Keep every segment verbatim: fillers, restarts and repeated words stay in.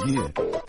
Yeah.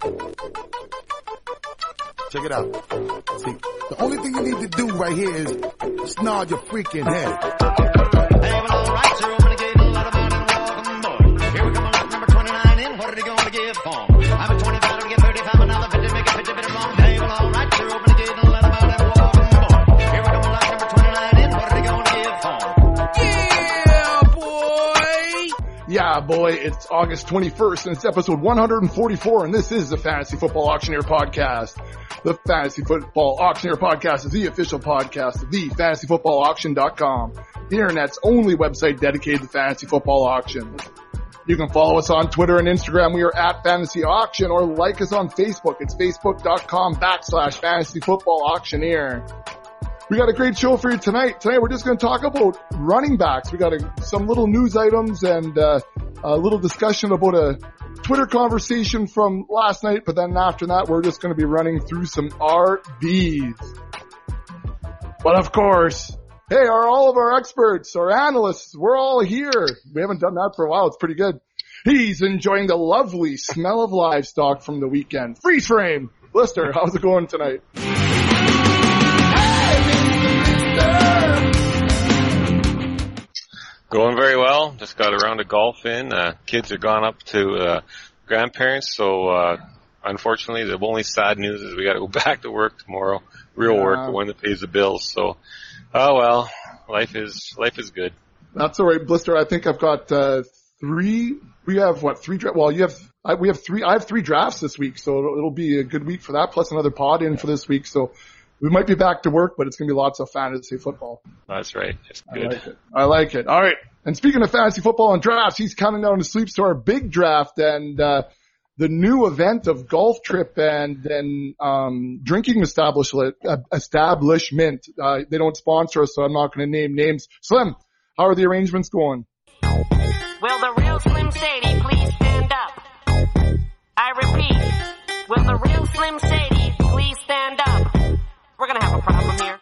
Check it out. See, the only thing you need to do right here is snarl your freaking head. Hey, well, all right, sir, I'm gonna give a lot of money and welcome, boy. Here we come, lot number twenty-nine in. What are they gonna give for? I'm a twenty-five, to get thirty-five, another fifty, make a fifty bit wrong. Hey, well, all right, sir, I'm gonna give a lot of money and welcome, boy. Here we come, lot number twenty-nine in. What are they gonna give for? Yeah, boy! Yeah, boy, it's August twenty-first, and it's episode one forty-four, and this is the Fantasy Football Auctioneer Podcast. The Fantasy Football Auctioneer Podcast is the official podcast of the fantasy football auction dot com, the internet's only website dedicated to fantasy football auctions. You can follow us on Twitter and Instagram. We are at Fantasy Auction, or like us on Facebook. It's facebook.com backslash Fantasy Football Auctioneer. We got a great show for you tonight. Tonight we're just going to talk about running backs. We got a, some little news items and uh, a little discussion about a Twitter conversation from last night, but then after that we're just going to be running through some R Bs. But of course, hey, are all of our experts, our analysts, we're all here. We haven't done that for a while. It's pretty good. He's enjoying the lovely smell of livestock from the weekend. Freeze frame. Blister, how's it going tonight? Going very well. Just got a round of golf in. Uh, kids are gone up to uh, grandparents, so uh, unfortunately the only sad news is we got to go back to work tomorrow. Real yeah. work, the one that pays the bills. So, oh well, life is life is good. That's all right, Blister. I think I've got uh, three. We have what three? Dra- well, you have. I, we have three. I have three drafts this week, so it'll, it'll be a good week for that. Plus another pod in for this week. So we might be back to work, but it's going to be lots of fantasy football. That's right. It's good. I like it. I like it. All right. And speaking of fantasy football and drafts, he's counting down to sleep to our big draft and uh the new event of Golf Trip and then um drinking establishment. Uh, establishment. Uh, they don't sponsor us, so I'm not going to name names. Slim, how are the arrangements going? Will the real Slim Shady please stand up? I repeat, will the real Slim Shady please stand up? We're going to have a problem here.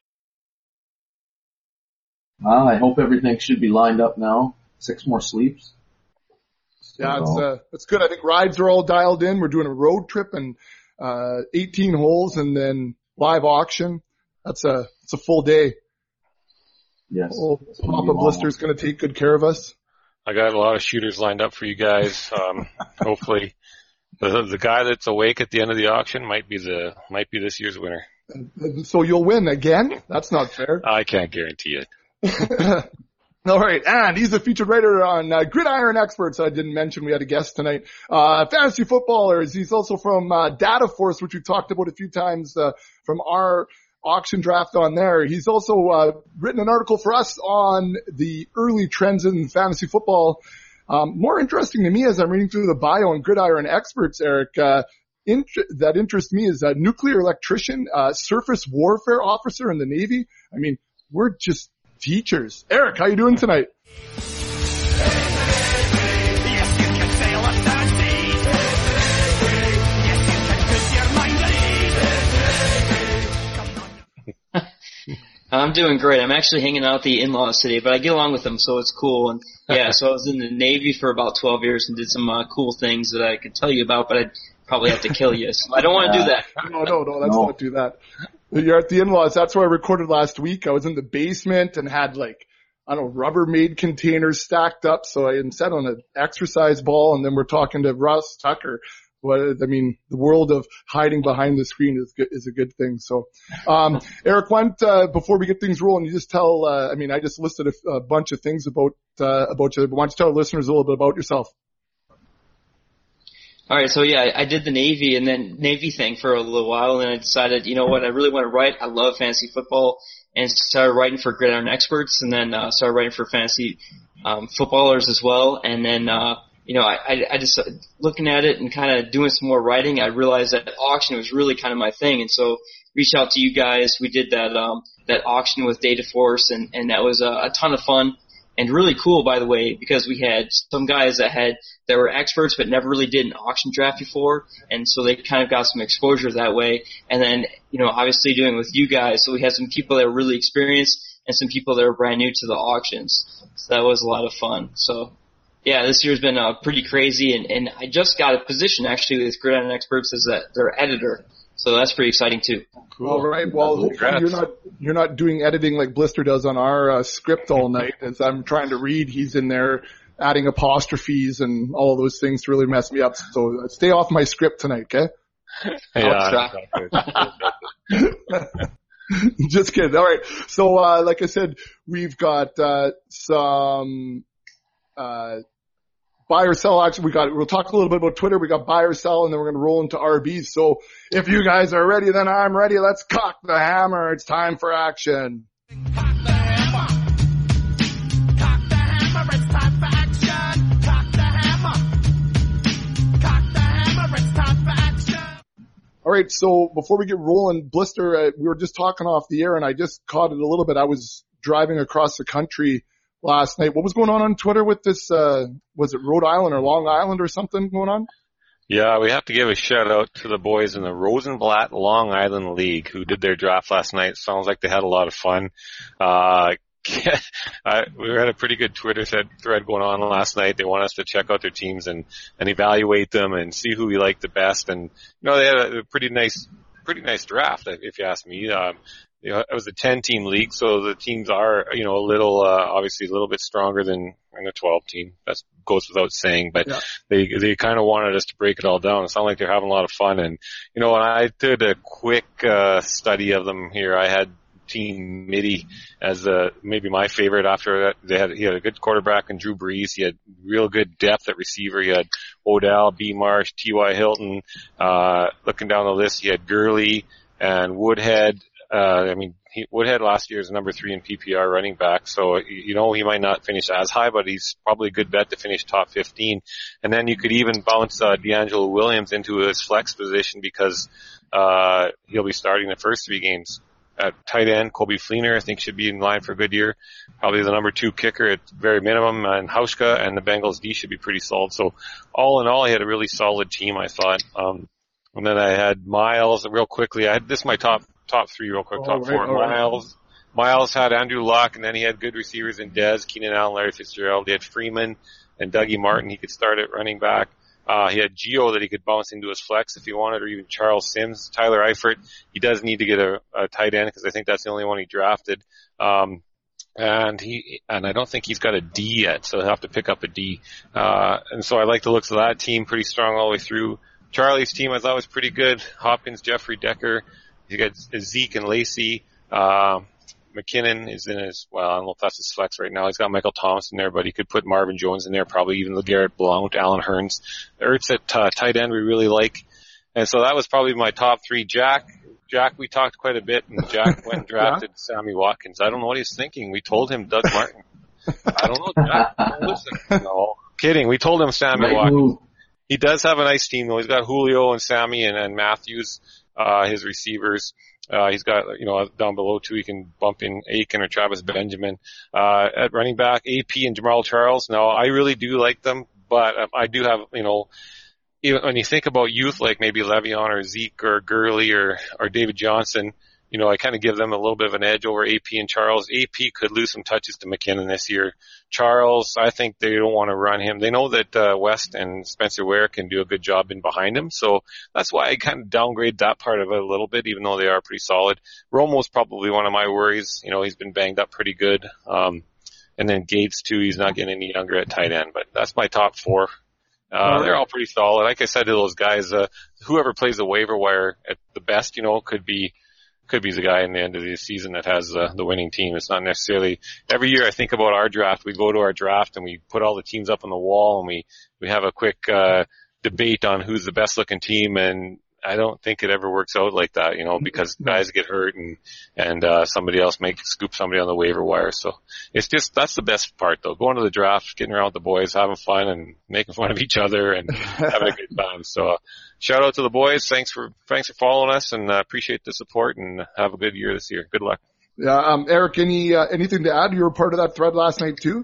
Uh, I hope everything should be lined up now. Six more sleeps. Yeah, it's, uh, it's good. I think rides are all dialed in. We're doing a road trip and, uh, eighteen holes and then live auction. That's a, it's a full day. Yes. Oh, Papa Blister's going to take good care of us. I got a lot of shooters lined up for you guys. Um, hopefully the, the guy that's awake at the end of the auction might be the, might be this year's winner. So you'll win again? That's not fair. I can't guarantee it. All right, and he's a featured writer on uh, Gridiron Experts. I didn't mention we had a guest tonight. Uh, fantasy footballers. He's also from uh, Data Force, which we've talked about a few times uh, from our auction draft on there. He's also uh, written an article for us on the early trends in fantasy football. Um, more interesting to me as I'm reading through the bio on Gridiron Experts, Eric, uh, int- that interests me is a nuclear electrician, uh, surface warfare officer in the Navy. I mean, we're just teachers. Eric, how you doing tonight? I'm doing great. I'm actually hanging out at the in-laws today, but I get along with them, so it's cool. And yeah, so I was in the Navy for about twelve years and did some uh, cool things that I could tell you about, but I'd probably have to kill you. So I don't want to do that. No, no, no, let's No. not do that. You're at the in-laws. That's where I recorded last week. I was in the basement and had like, I don't know, Rubbermaid containers stacked up. So I sat on an exercise ball and then we're talking to Russ Tucker. What, I mean, the world of hiding behind the screen is good, is a good thing. So, um, Eric, why don't, uh, before we get things rolling, you just tell, uh, I mean, I just listed a, a bunch of things about, uh, about you, but why don't you tell our listeners a little bit about yourself? All right, so yeah, I did the Navy and then Navy thing for a little while, and then I decided, you know what, I really want to write. I love fantasy football, and started writing for Gridiron Experts, and then uh, started writing for fantasy um, footballers as well. And then, uh, you know, I, I just looking at it and kind of doing some more writing, I realized that auction was really kind of my thing, and so reached out to you guys. We did that um, that auction with Data Force, and, and that was a, a ton of fun. And really cool, by the way, because we had some guys that had that were experts but never really did an auction draft before, and so they kind of got some exposure that way. And then, you know, obviously doing it with you guys, so we had some people that were really experienced and some people that were brand new to the auctions. So that was a lot of fun. So Yeah, this year's been uh, pretty crazy, and, and I just got a position actually with Gridiron Experts as a, their editor, so that's pretty exciting too. Cool. All right. Well, hopefully you're not you're not doing editing like Blister does on our uh, script all night. As I'm trying to read, he's in there adding apostrophes and all of those things to really mess me up. So uh, stay off my script tonight, okay? Yeah. Just kidding. All right. So, uh, like I said, we've got, uh, some, uh, buy or sell action. We got, we'll talk a little bit about Twitter. We got buy or sell, and then we're going to roll into R Bs. So if you guys are ready, then I'm ready. Let's cock the hammer. It's time for action. Cock the hammer. Cock the hammer. It's time for action. Cock the hammer. Cock the hammer. It's time for action. All right, so before we get rolling, Blister, uh, we were just talking off the air, and I just caught it a little bit. I was driving across the country last night. What was going on on Twitter with this, uh, was it Rhode Island or Long Island or something going on? Yeah, we have to give a shout out to the boys in the Rosenblatt Long Island League who did their draft last night. Sounds like they had a lot of fun. Uh, I, we had a pretty good Twitter thread, thread going on last night. They want us to check out their teams and, and evaluate them and see who we like the best. And, you know, they had a, a pretty nice, pretty nice draft, if you ask me. Um, you know, it was a ten team league, so the teams are, you know, a little, uh, obviously a little bit stronger than in a twelve team. That goes without saying, but yeah. they, they kind of wanted us to break it all down. It sounded like they're having a lot of fun. And, you know, when I did a quick, uh, study of them here, I had Team Mitty as uh, maybe my favorite. After that, they had he had a good quarterback in Drew Brees. He had real good depth at receiver. He had Odell, B. Marsh, T Y. Hilton. Uh, looking down the list, he had Gurley and Woodhead. Uh, I mean, he, Woodhead last year is number three in P P R running back, so you know he might not finish as high, but he's probably a good bet to finish top fifteen. And then you could even bounce uh, D'Angelo Williams into his flex position because uh, he'll be starting the first three games. At tight end, Colby Fleener, I think, should be in line for a good year. Probably the number two kicker at very minimum, and Hauschka, and the Bengals D should be pretty solid. So all in all, I had a really solid team, I thought. Um, and then I had Miles real quickly. I had this is my top top three real quick, top all right, four. right. Miles, Miles had Andrew Luck, and then he had good receivers in Dez, Keenan Allen, Larry Fitzgerald. He had Freeman and Dougie Martin. He could start at running back. Uh, he had Gio that he could bounce into his flex if he wanted, or even Charles Sims, Tyler Eifert. He does need to get a, a tight end because I think that's the only one he drafted. Um, and he, and I don't think he's got a D yet, so he'll have to pick up a D. Uh, and so I like the looks of that team, pretty strong all the way through. Charlie's team I thought was pretty good. Hopkins, Jeffrey, Decker. He got Zeke and Lacey. Uh, McKinnon is in his, well, I don't know if that's his flex right now. He's got Michael Thomas in there, but he could put Marvin Jones in there, probably even LeGarrette Blount, Alan Hearns. Ertz at uh, tight end we really like. And so that was probably my top three. Jack, Jack, we talked quite a bit, and Jack went and drafted yeah. Sammy Watkins. I don't know what he's thinking. We told him Doug Martin. I don't know, Jack. Don't listen. No, kidding. We told him Sammy right Watkins. Move. He does have a nice team, though. He's got Julio and Sammy and, and Matthews, uh, his receivers. Uh, he's got, you know, down below too, he can bump in Aiken or Travis Benjamin. Uh, at running back, A P and Jamal Charles. Now, I really do like them, but I do have, you know, even when you think about youth like maybe Le'Veon or Zeke or Gurley or, or David Johnson, you know, I kind of give them a little bit of an edge over A P and Charles. A P could lose some touches to McKinnon this year. Charles, I think they don't want to run him. They know that uh, West and Spencer Ware can do a good job in behind him, so that's why I kind of downgrade that part of it a little bit, even though they are pretty solid. Romo's probably one of my worries. You know, he's been banged up pretty good. Um, and then Gates, too, he's not getting any younger at tight end, but that's my top four. Uh, they're all pretty solid. Like I said to those guys, uh, whoever plays the waiver wire at the best, you know, could be could be the guy in the end of the season that has uh, the winning team. It's not necessarily every year I think about our draft. We go to our draft and we put all the teams up on the wall and we, we have a quick, uh, debate on who's the best looking team. And I don't think it ever works out like that, you know, because guys get hurt and, and, uh, somebody else may scoop somebody on the waiver wire. So it's just, that's the best part though. Going to the draft, getting around with the boys, having fun and making fun of each other and having a good time. So, uh, shout out to the boys. Thanks for, thanks for following us and uh, appreciate the support and have a good year this year. Good luck. Yeah. Um, Eric, any, uh, anything to add? You were part of that thread last night too?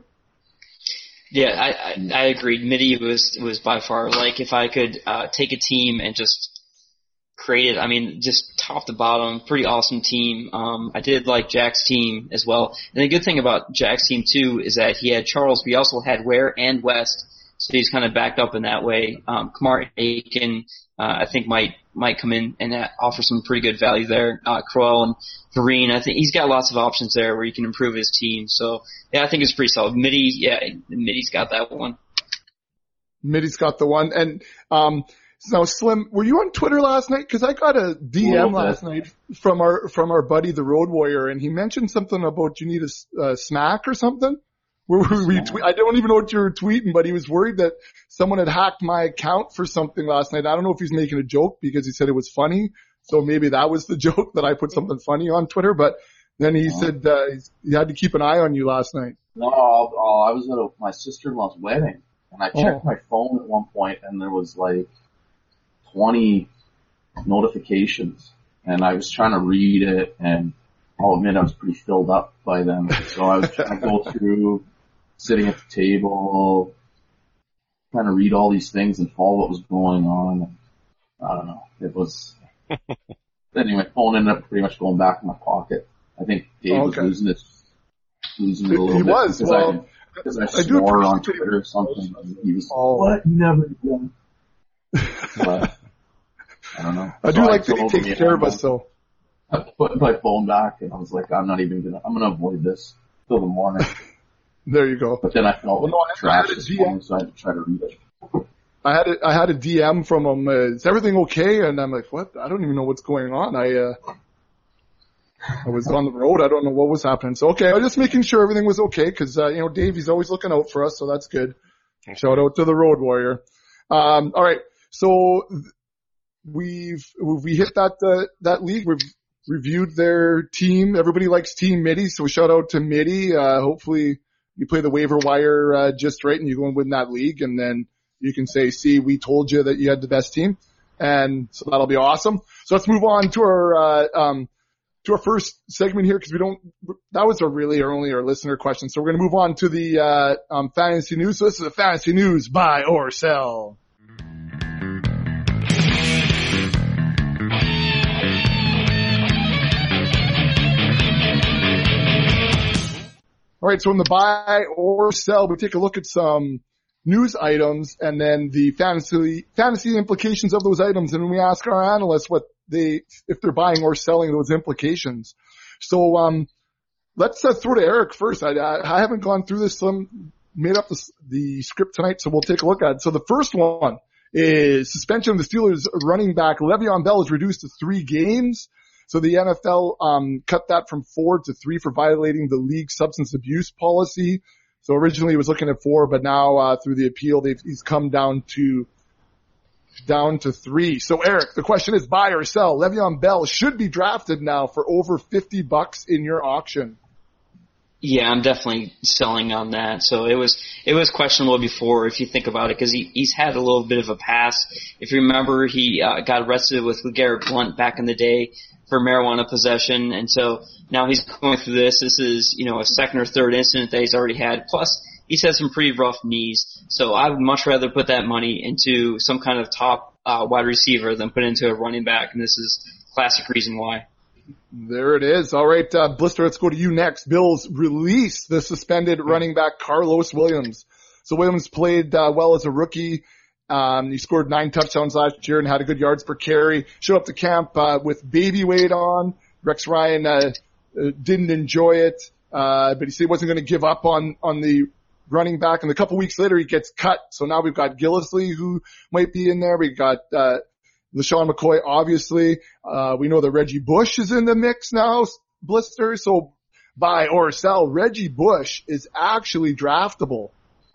Yeah, I, I, I agreed. Mitty was, was by far like if I could, uh, take a team and just created, I mean, just top to bottom, pretty awesome team. Um, I did like Jack's team as well. And the good thing about Jack's team too is that he had Charles, but he also had Ware and West, so he's kind of backed up in that way. Um, Kamar Aiken, uh, I think might might come in and uh, offer some pretty good value there. Uh, Crowell and Vereen, I think he's got lots of options there where he can improve his team. So yeah, I think it's pretty solid. Mitty, yeah, Mitty's got that one. Mitty's got the one. And um, now, Slim, were you on Twitter last night? Because I got a D M last night from our from our buddy, the Road Warrior, and he mentioned something about you need a, a smack or something. Were we tweet? I don't even know what you were tweeting, but he was worried that someone had hacked my account for something last night. I don't know if he's making a joke because he said it was funny, so maybe that was the joke that I put something funny on Twitter. But then he oh. said uh, he had to keep an eye on you last night. No, oh, I was at a, my sister-in-law's wedding, and I checked oh. my phone at one point, and there was like twenty notifications, and I was trying to read it, and I'll admit I was pretty filled up by them. So I was trying to go through, sitting at the table, trying to read all these things and follow what was going on. I don't know. It was, anyway, phone ended up pretty much going back in my pocket. I think Dave oh, okay. was losing it, losing it a little he bit. Was, because well, I, because I, I swore on Twitter or something. He was, oh. what? Never done. But, I don't know. I so do I like that he takes care of us, so. I put my phone back and I was like, I'm not even gonna, I'm gonna avoid this till the morning. There you go. But then I felt well, like no, I trash had this morning, so I had to try to read it. I had a, I had a D M from him, uh, is everything okay? And I'm like, what? I don't even know what's going on. I, uh, I was on the road. I don't know what was happening. So, okay, I was just making sure everything was okay because, uh, you know, Dave, he's always looking out for us, so that's good. Shout out to the Road Warrior. Um, all right. So we've, we hit that, uh, that league. We've reviewed their team. Everybody likes Team Mitty, so shout out to Mitty. Uh, hopefully you play the waiver wire, uh, just right and you go and win that league, and then you can say, see, we told you that you had the best team. And so that'll be awesome. So let's move on to our, uh, um, to our first segment here because we don't, that was a really only our listener question. So we're going to move on to the, uh, um, fantasy news. So this is the fantasy news, buy or sell. All right, so in the buy or sell, we take a look at some news items and then the fantasy fantasy implications of those items, and then we ask our analysts what they if they're buying or selling those implications. So um, let's uh, throw to Eric first. I, I, I haven't gone through this. Some made up the, the script tonight, so we'll take a look at it. So the first one is suspension of the Steelers running back Le'Veon Bell is reduced to three games. So the N F L um cut that from four to three for violating the league substance abuse policy. So originally he was looking at four, but now uh through the appeal they've he's come down to down to three. So Eric, the question is buy or sell. Le'Veon Bell should be drafted now for over fifty bucks in your auction. Yeah, I'm definitely selling on that. So it was it was questionable before, if you think about it, because he he's had a little bit of a pass. If you remember, he uh, got arrested with Garrett Blunt back in the day for marijuana possession, and so now he's going through this. This is, you know, a second or third incident that he's already had. Plus, he's had some pretty rough knees. So I would much rather put that money into some kind of top uh, wide receiver than put it into a running back, and this is classic reason why. There it is. All right, uh, Blister, let's go to you next. Bills release the suspended running back Carlos Williams. So Williams played uh, well as a rookie. Um, he scored nine touchdowns last year and had a good yards per carry. Showed up to camp uh, with baby weight on. Rex Ryan uh, uh, didn't enjoy it, uh, but he said he wasn't going to give up on on the running back. And a couple weeks later, he gets cut. So now we've got Gillislee, who might be in there. We've got uh, LaShawn McCoy, obviously. Uh, we know that Reggie Bush is in the mix now, Blister. So buy or sell. Reggie Bush is actually draftable.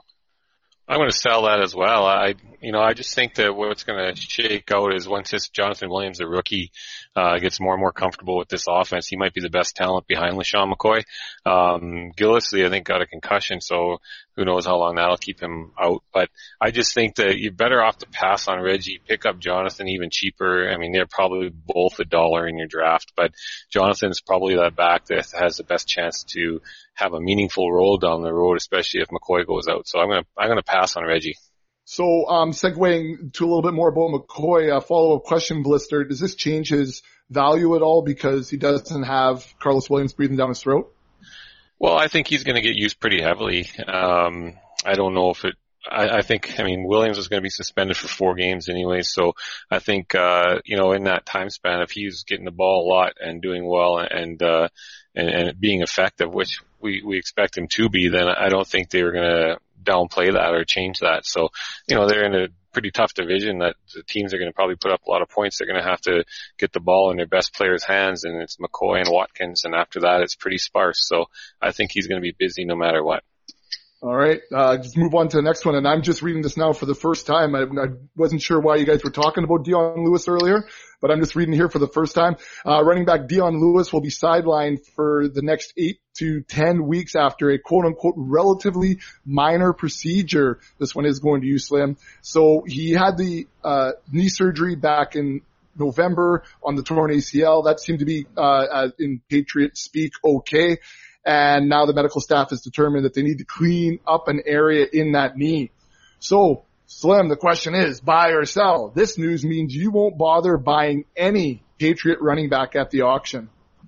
I'm going to sell that as well. I, you know, I just think that what's going to shake out is once this Jonathan Williams, the rookie, uh, gets more and more comfortable with this offense, he might be the best talent behind LaShawn McCoy. Um, Gillislee, I think, got a concussion, so who knows how long that'll keep him out. But I just think that you're better off to pass on Reggie, pick up Jonathan even cheaper. I mean, they're probably both a dollar in your draft, but Jonathan's probably that back that has the best chance to have a meaningful role down the road, especially if McCoy goes out. So I'm going to, I'm going to pass on Reggie. So, um, segueing to a little bit more about McCoy, a follow-up question, Blister. Does this change his value at all because he doesn't have Carlos Williams breathing down his throat? Well, I think he's going to get used pretty heavily. Um, I don't know if it, I, I think, I mean, Williams is going to be suspended for four games anyway, so I think, uh, you know, in that time span, if he's getting the ball a lot and doing well and, uh, and, and being effective, which we, we expect him to be, then I don't think they're going to downplay that or change that. So, you know, they're in a pretty tough division that the teams are going to probably put up a lot of points. They're going to have to get the ball in their best players' hands, and it's McCoy and Watkins, and after that it's pretty sparse. So I think he's going to be busy no matter what. All right, uh, just move on to the next one, and I'm just reading this now for the first time. I, I wasn't sure why you guys were talking about Dion Lewis earlier, but I'm just reading here for the first time. Uh, running back Dion Lewis will be sidelined for the next eight to ten weeks after a quote-unquote relatively minor procedure. This one is going to you, Slim. So he had the uh, knee surgery back in November on the torn A C L. That seemed to be, uh, uh in Patriot speak, okay. And now the medical staff has determined that they need to clean up an area in that knee. So, Slim, the question is, buy or sell? This news means you won't bother buying any Patriot running back at the auction.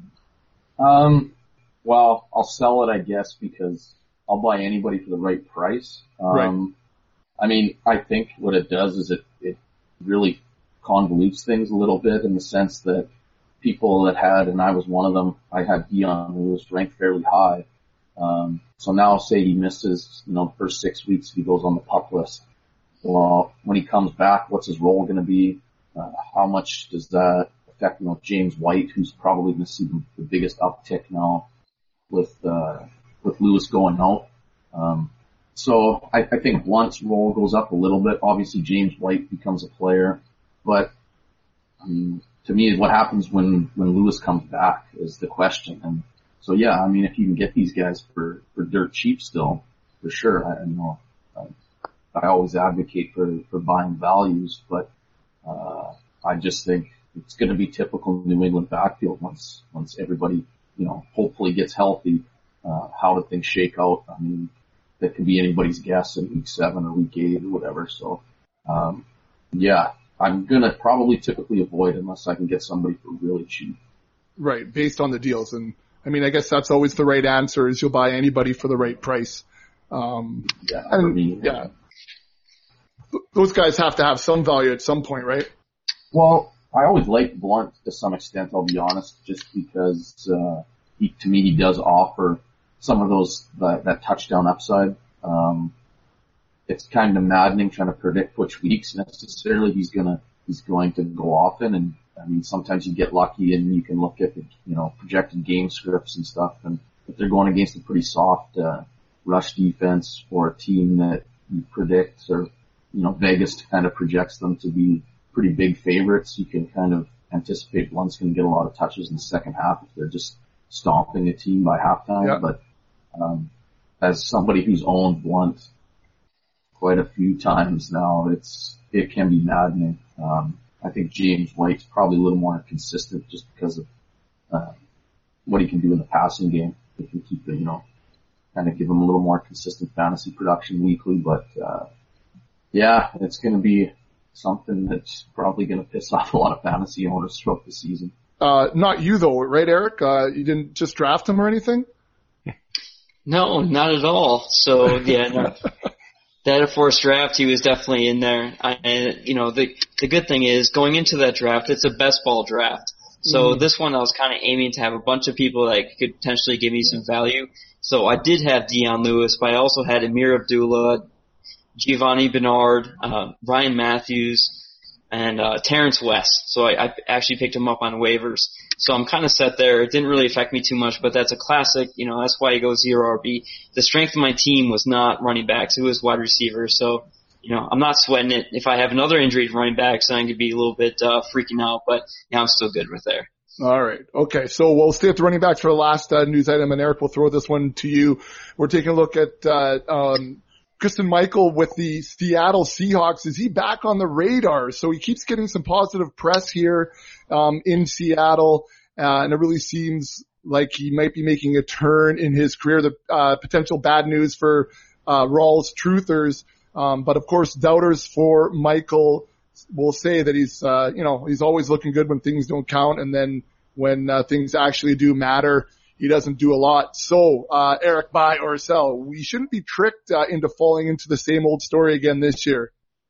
Um, well, I'll sell it, I guess, because I'll buy anybody for the right price. Um, Right. I mean, I think what it does is it, it really convolutes things a little bit in the sense that people that had, and I was one of them, I had Dion who was ranked fairly high. Um, so now say he misses, you know, the first six weeks if he goes on the PUP list. Well, when he comes back, what's his role going to be? Uh, how much does that affect, you know, James White, who's probably going to see the, the biggest uptick now with, uh, with Lewis going out. Um, so I, I think Blunt's role goes up a little bit. Obviously James White becomes a player, but, um, to me, what happens when, when Lewis comes back is the question. And so, yeah, I mean, if you can get these guys for, for dirt cheap still, for sure, I, you know, I, I always advocate for, for buying values, but, uh, I just think it's going to be typical New England backfield once, once everybody, you know, hopefully gets healthy. Uh, how do things shake out? I mean, that can be anybody's guess in week seven or week eight or whatever. So, um, yeah. I'm gonna probably typically avoid unless I can get somebody for really cheap. Right, based on the deals. And I mean, I guess that's always the right answer is you'll buy anybody for the right price. Um, Yeah, and, for me, yeah. Th- those guys have to have some value at some point, right? Well, I always liked Blunt to some extent, I'll be honest, just because, uh, he, to me, he does offer some of those, that, that touchdown upside. Um, it's kind of maddening trying to predict which weeks necessarily he's gonna, he's going to go off in. And I mean, sometimes you get lucky and you can look at the, you know, projected game scripts and stuff. And if they're going against a pretty soft, uh, rush defense or a team that you predict or, you know, Vegas kind of projects them to be pretty big favorites, you can kind of anticipate Blunt's going to get a lot of touches in the second half if they're just stomping a team by halftime. Yeah. But, um, as somebody who's owned Blunt quite a few times now, it's, it can be maddening. Um, I think James White's probably a little more consistent just because of, uh, what he can do in the passing game. He can keep the, you know, kind of give him a little more consistent fantasy production weekly, but, uh, yeah, it's going to be something that's probably going to piss off a lot of fantasy owners throughout the season. Uh, not you though, right, Eric? Uh, you didn't just draft him or anything? No, not at all. So yeah, no. That a forced draft, he was definitely in there. I, and you know, the the good thing is going into that draft, it's a best ball draft. So mm. this one I was kind of aiming to have a bunch of people that could potentially give me some value. So I did have Dion Lewis, but I also had Amir Abdullah, Giovanni Bernard, uh, Ryan Matthews, and uh, Terrence West. So I, I actually picked him up on waivers. So I'm kind of set there. It didn't really affect me too much, but that's a classic. You know, that's why you go zero R B. The strength of my team was not running backs. It was wide receivers. So, you know, I'm not sweating it. If I have another injury to running backs, then I could be a little bit uh, freaking out, but yeah, I'm still good with there. All right. Okay. So we'll stay at the running backs for the last uh, news item, and Eric will throw this one to you. We're taking a look at uh, um, Christine Michael with the Seattle Seahawks. Is he back on the radar? So he keeps getting some positive press here um, in Seattle, uh, and it really seems like he might be making a turn in his career. The uh, potential bad news for uh, Rawls Truthers. Um, but of course, doubters for Michael will say that he's, uh, you know, he's always looking good when things don't count, and then when uh, things actually do matter, he doesn't do a lot. So, uh, Eric, buy or sell? We shouldn't be tricked uh, into falling into the same old story again this year.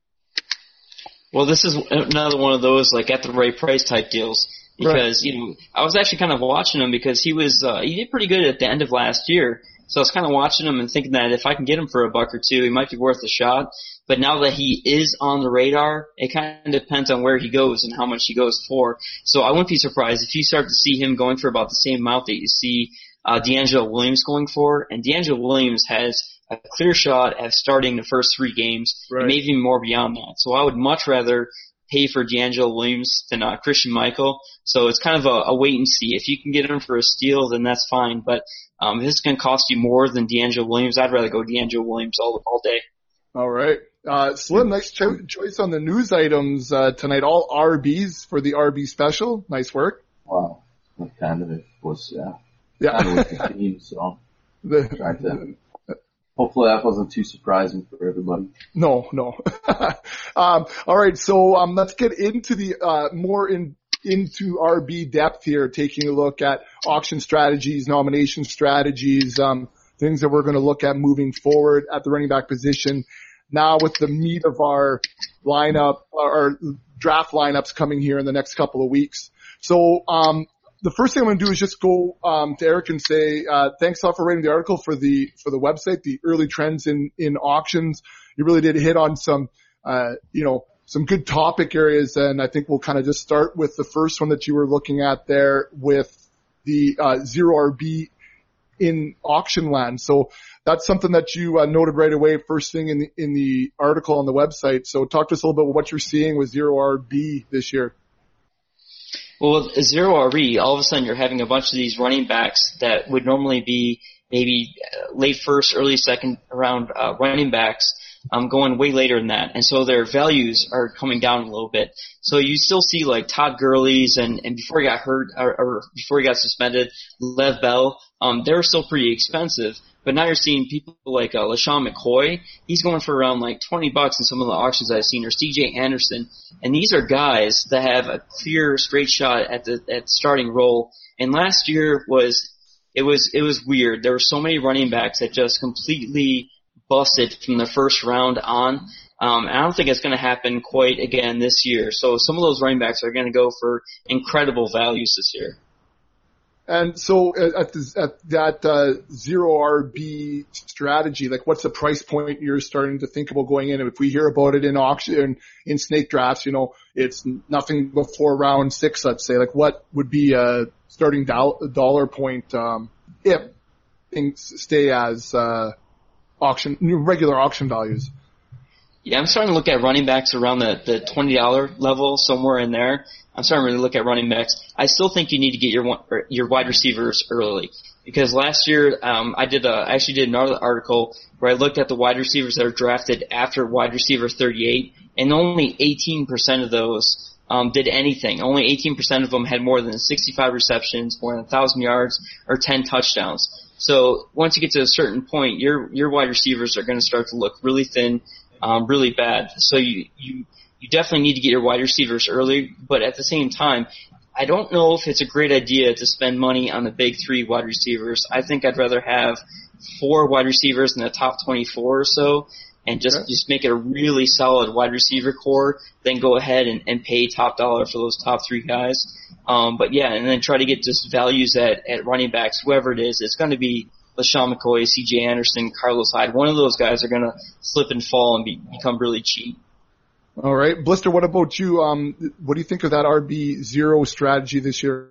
Well, this is another one of those like at the right price type deals. Because, right. you know, I was actually kind of watching him because he was, uh, he did pretty good at the end of last year. So I was kind of watching him and thinking that if I can get him for a buck or two, he might be worth a shot. But now that he is on the radar, it kind of depends on where he goes and how much he goes for. So I wouldn't be surprised if you start to see him going for about the same amount that you see, uh, DeAngelo Williams going for. And DeAngelo Williams has a clear shot at starting the first three games, right. and maybe even more beyond that. So I would much rather pay for DeAngelo Williams than uh, Christian Michael. So it's kind of a, a wait and see. If you can get him for a steal, then that's fine. But um, if this is going to cost you more than DeAngelo Williams, I'd rather go DeAngelo Williams all all day. All right. Uh, Slim, nice cho- choice on the news items uh, tonight. All R Bs for the R B special. Nice work. Wow. That kind of it was, yeah. Yeah. Kind of with the team, so the, tried to. Hopefully that wasn't too surprising for everybody. No, no. um, all right, so um, let's get into the uh, more in into R B depth here, taking a look at auction strategies, nomination strategies, um, things that we're going to look at moving forward at the running back position. Now with the meat of our lineup, our draft lineups coming here in the next couple of weeks. So um, the first thing I'm going to do is just go um, to Eric and say uh, thanks a lot for writing the article for the for the website, the early trends in in auctions. You really did hit on some uh, you know some good topic areas, and I think we'll kind of just start with the first one that you were looking at there with the uh, zero R B in auction land. So that's something that you uh, noted right away, first thing in the in the article on the website. So talk to us a little bit about what you're seeing with zero R B this year. Well, with zero R B, all of a sudden you're having a bunch of these running backs that would normally be maybe late first, early second round uh, running backs um, going way later than that. And so their values are coming down a little bit. So you still see like Todd Gurley's and, and before he got hurt or, or before he got suspended, Lev Bell, um, they were still pretty expensive. But now you're seeing people like uh, LaShawn McCoy. He's going for around like twenty bucks in some of the auctions I've seen, or C J Anderson. And these are guys that have a clear, straight shot at the at starting role. And last year was it was it was weird. There were so many running backs that just completely busted from the first round on. Um, and I don't think it's going to happen quite again this year. So some of those running backs are going to go for incredible values this year. And so at, the, at that uh, zero R B strategy, like what's the price point you're starting to think about going in? And if we hear about it in auction, in snake drafts, you know, it's nothing before round six, let's say. Like what would be a starting do- dollar point um, if things stay as uh, auction regular auction values? Yeah, I'm starting to look at running backs around the, the twenty dollars level, somewhere in there. I'm starting to really look at running backs. I still think you need to get your your wide receivers early because last year um, I did a, I actually did another article where I looked at the wide receivers that are drafted after wide receiver thirty-eight, and only eighteen percent of those um, did anything. Only eighteen percent of them had more than sixty-five receptions, more than one thousand yards, or ten touchdowns. So once you get to a certain point, your your wide receivers are going to start to look really thin, um, really bad. So you you. You definitely need to get your wide receivers early, but at the same time, I don't know if it's a great idea to spend money on the big three wide receivers. I think I'd rather have four wide receivers in the top twenty-four or so and just, okay. just make it a really solid wide receiver core, then go ahead and, and pay top dollar for those top three guys. Um, but yeah, and then try to get just values at, at running backs, whoever it is. It's going to be LaShawn McCoy, C J Anderson, Carlos Hyde. One of those guys are going to slip and fall and be, become really cheap. All right. Blister, what about you? Um, what do you think of that R B zero strategy this year?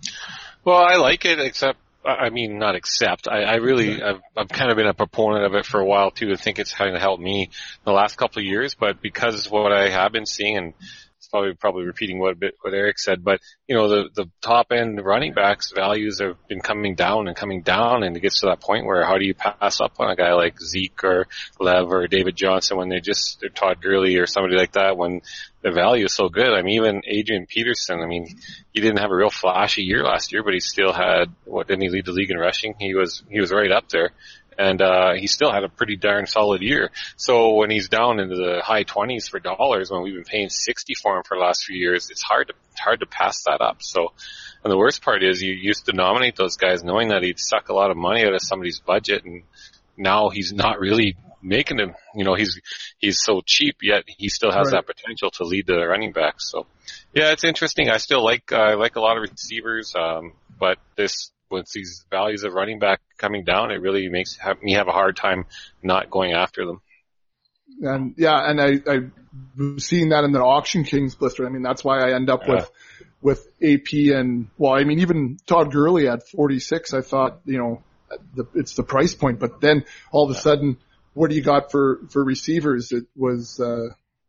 Well, I like it, except, I mean, not except. I, I really, I've, I've kind of been a proponent of it for a while too. I think it's kind of helped me the last couple of years, but because of what I have been seeing, and it's probably, probably repeating what, what Eric said, but, you know, the, the top end running backs values have been coming down and coming down, and it gets to that point where how do you pass up on a guy like Zeke or Lev or David Johnson when they just, they're Todd Gurley or somebody like that when the value is so good. I mean, even Adrian Peterson, I mean, he didn't have a real flashy year last year, but he still had, what, didn't he lead the league in rushing? He was, he was right up there. And, uh, he still had a pretty darn solid year. So when he's down into the high twenties for dollars, when we've been paying sixty for him for the last few years, it's hard to, hard to pass that up. So, and the worst part is you used to nominate those guys knowing that he'd suck a lot of money out of somebody's budget, and now he's not really making him, you know, he's, he's so cheap, yet he still has Right. that potential to lead the running backs. So, yeah, it's interesting. I still like, I uh, like a lot of receivers, um, but this, with these values of running back coming down, it really makes have, me have a hard time not going after them. And yeah, and I, I've seen that in the Auction Kings blister. I mean, that's why I end up Yeah. with, with A P and, well, I mean, even Todd Gurley at forty-six, I thought, you know, the, it's the price point, but then all of a sudden, what do you got for, for receivers? It was, uh,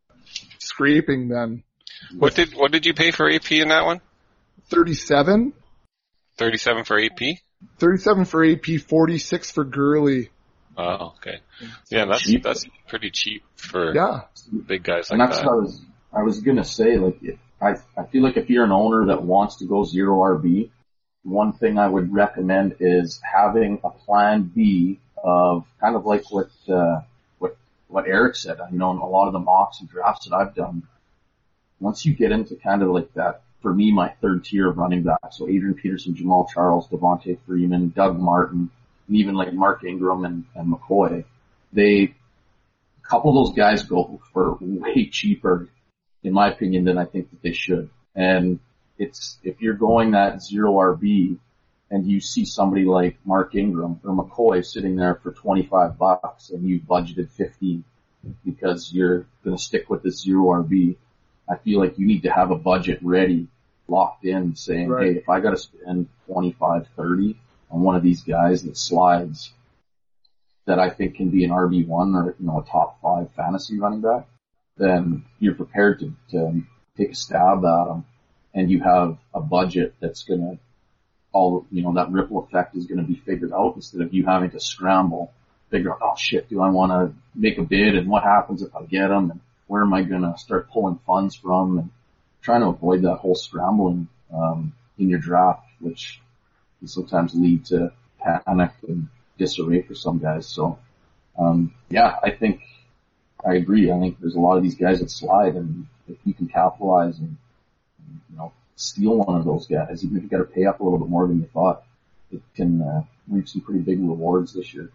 scraping then. What did, what did you pay for A P in that one? thirty-seven? thirty-seven for A P? thirty-seven for A P, forty-six for Gurley. Oh, okay. Yeah, that's, cheap. that's pretty cheap for Yeah. big guys like And that's that. what I was, I was gonna say, like, if, I, I feel like if you're an owner that wants to go zero R B, one thing I would recommend is having a plan B of kind of like what, uh, what, what Eric said. You know, in a lot of the mocks and drafts that I've done, once you get into kind of like that, for me, my third tier of running back, so Adrian Peterson, Jamal Charles, Devontae Freeman, Doug Martin, and even like Mark Ingram and, and McCoy, they, a couple of those guys go for way cheaper, in my opinion, than I think that they should. And it's, if you're going that zero R B and you see somebody like Mark Ingram or McCoy sitting there for twenty-five bucks and you budgeted fifteen because you're going to stick with the zero R B, I feel like you need to have a budget ready, locked in, saying, Right. hey, if I got to spend twenty-five, thirty on one of these guys that slides that I think can be an R B one or, you know, a top five fantasy running back, then you're prepared to, to take a stab at them, and you have a budget that's going to, all, you know, that ripple effect is going to be figured out instead of you having to scramble, figure out, oh shit, do I want to make a bid, and what happens if I get them, and where am I going to start pulling funds from, and trying to avoid that whole scrambling um, in your draft, which can sometimes lead to panic and disarray for some guys. So, um, yeah, I think I agree. I think there's a lot of these guys that slide, and if you can capitalize and, and you know, steal one of those guys, even if you got to pay up a little bit more than you thought, it can uh, reap some pretty big rewards this year.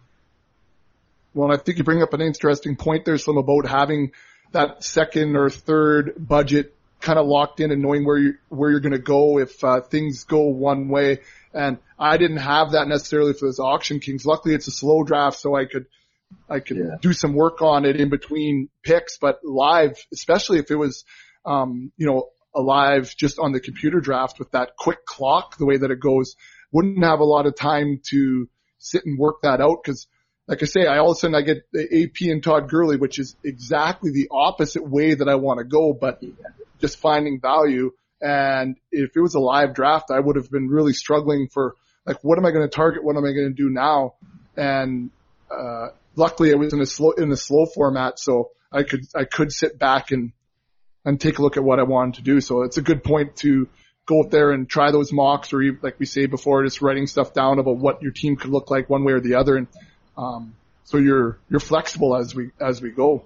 Well, I think you bring up an interesting point there, Slim, about having that second or third budget kind of locked in and knowing where you where you're going to go if uh, things go one way. And I didn't have that necessarily for this Auction Kings. Luckily, it's a slow draft, so I could I could Yeah. do some work on it in between picks. But live, especially if it was, um, you know, a live just on the computer draft with that quick clock, the way that it goes, wouldn't have a lot of time to sit and work that out because. Like I say, I all of a sudden I get the A P and Todd Gurley, which is exactly the opposite way that I want to go, but just finding value. And if it was a live draft, I would have been really struggling for like, what am I going to target? What am I going to do now? And, uh, luckily it was in a slow, in the slow format. So I could, I could sit back and, and take a look at what I wanted to do. So it's a good point to go out there and try those mocks, or even, like we say before, just writing stuff down about what your team could look like one way or the other. And, Um, so you're, you're flexible as we, as we go.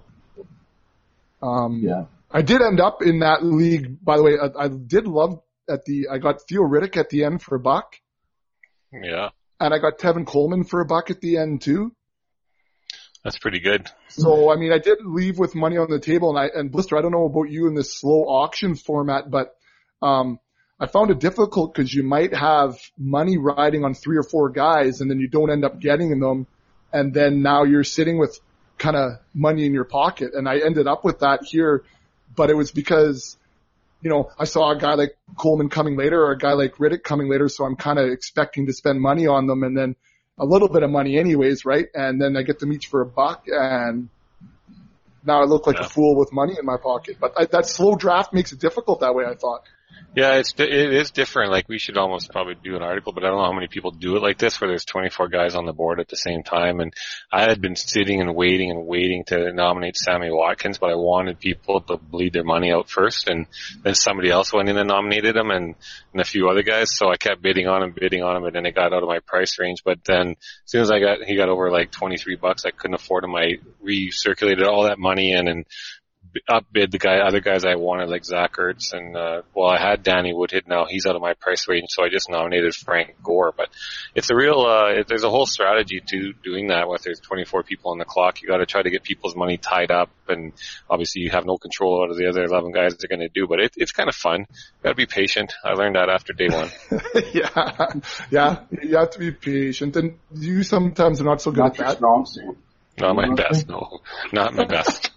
Um, Yeah. I did end up in that league, by the way. I, I did love at the, I got Theo Riddick at the end for a buck, Yeah, and I got Tevin Coleman for a buck at the end too. that's pretty good. So, I mean, I did leave with money on the table, and I, and Blister, I don't know about you in this slow auction format, but, um, I found it difficult because you might have money riding on three or four guys, and then you don't end up getting them. And then now you're sitting with kind of money in your pocket. And I ended up with that here, but it was because, you know, I saw a guy like Coleman coming later or a guy like Riddick coming later. So I'm kind of expecting to spend money on them and then a little bit of money anyways, right? And then I get them each for a buck, and now I look like Yeah. a fool with money in my pocket. But I, that slow draft makes it difficult that way, I thought. Yeah, it's it is different. Like we should almost probably do an article, but I don't know how many people do it like this, where there's twenty-four guys on the board at the same time. And I had been sitting and waiting and waiting to nominate Sammy Watkins, but I wanted people to bleed their money out first, and then somebody else went in and nominated him, and, and a few other guys. So I kept bidding on him, bidding on him, and then it got out of my price range. But then as soon as I got he got over like twenty-three bucks, I couldn't afford him. I recirculated all that money in and upbid the guy, other guys I wanted, like Zach Ertz, and uh, well, I had Danny Woodhead. Now he's out of my price range, so I just nominated Frank Gore. But it's a real, uh, it, there's a whole strategy to doing that. With there's twenty-four people on the clock, you got to try to get people's money tied up, and obviously you have no control over what the other eleven guys are going to do. But it, it's kind of fun. You got to be patient. I learned that after day one. yeah, yeah, you have to be patient, and you sometimes are not so good Not at your that. strong suit. Not my best, no, not my best.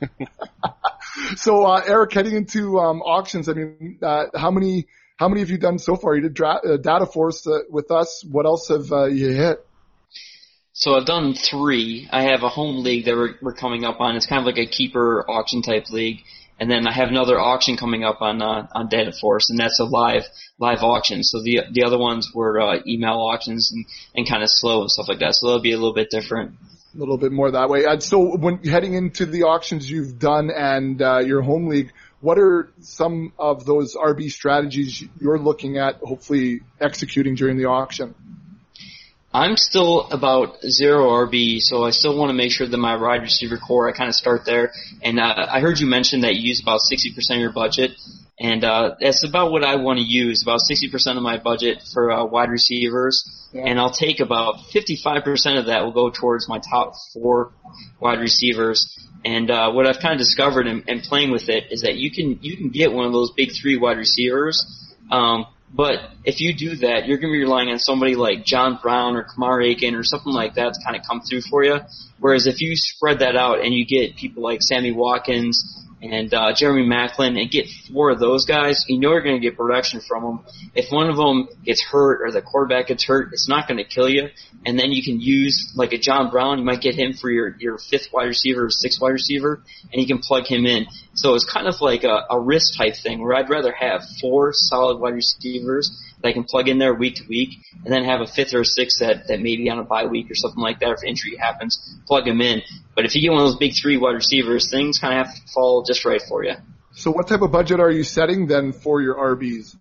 So, uh, Eric, heading into um, auctions, I mean, uh, how many how many have you done so far? You did dra- uh, Data Force uh, with us. What else have uh, you hit? So I've done three. I have a home league that we're, we're coming up on. It's kind of like a keeper auction type league. And then I have another auction coming up on uh, on Data Force, and that's a live live auction. So the the other ones were uh, email auctions and, and kind of slow and stuff like that. So they'll be a little bit different. A little bit more that way. And so when heading into the auctions you've done and uh, your home league, what are some of those R B strategies you're looking at hopefully executing during the auction? I'm still about zero R B, so I still want to make sure that my wide receiver core, I kind of start there. And uh, I heard you mention that you use about sixty percent of your budget, and uh, that's about what I want to use, about sixty percent of my budget for uh, wide receivers. Yeah. And I'll take about fifty-five percent of that will go towards my top four wide receivers. And uh, what I've kind of discovered in, in playing with it is that you can you can get one of those big three wide receivers, um, but if you do that, you're going to be relying on somebody like John Brown or Kamar Aiken or something like that to kind of come through for you. Whereas if you spread that out and you get people like Sammy Watkins and uh, Jeremy Maclin and get four of those guys, you know you're going to get production from them. If one of them gets hurt or the quarterback gets hurt, it's not going to kill you. And then you can use, like a John Brown, you might get him for your, your fifth wide receiver or sixth wide receiver, and you can plug him in. So it's kind of like a, a risk type thing where I'd rather have four solid wide receivers that I can plug in there week to week, and then have a fifth or a sixth that, that maybe on a bye week or something like that, if injury happens, plug him in. But if you get one of those big three wide receivers, things kind of have to fall just right for you. So what type of budget are you setting then for your R Bs?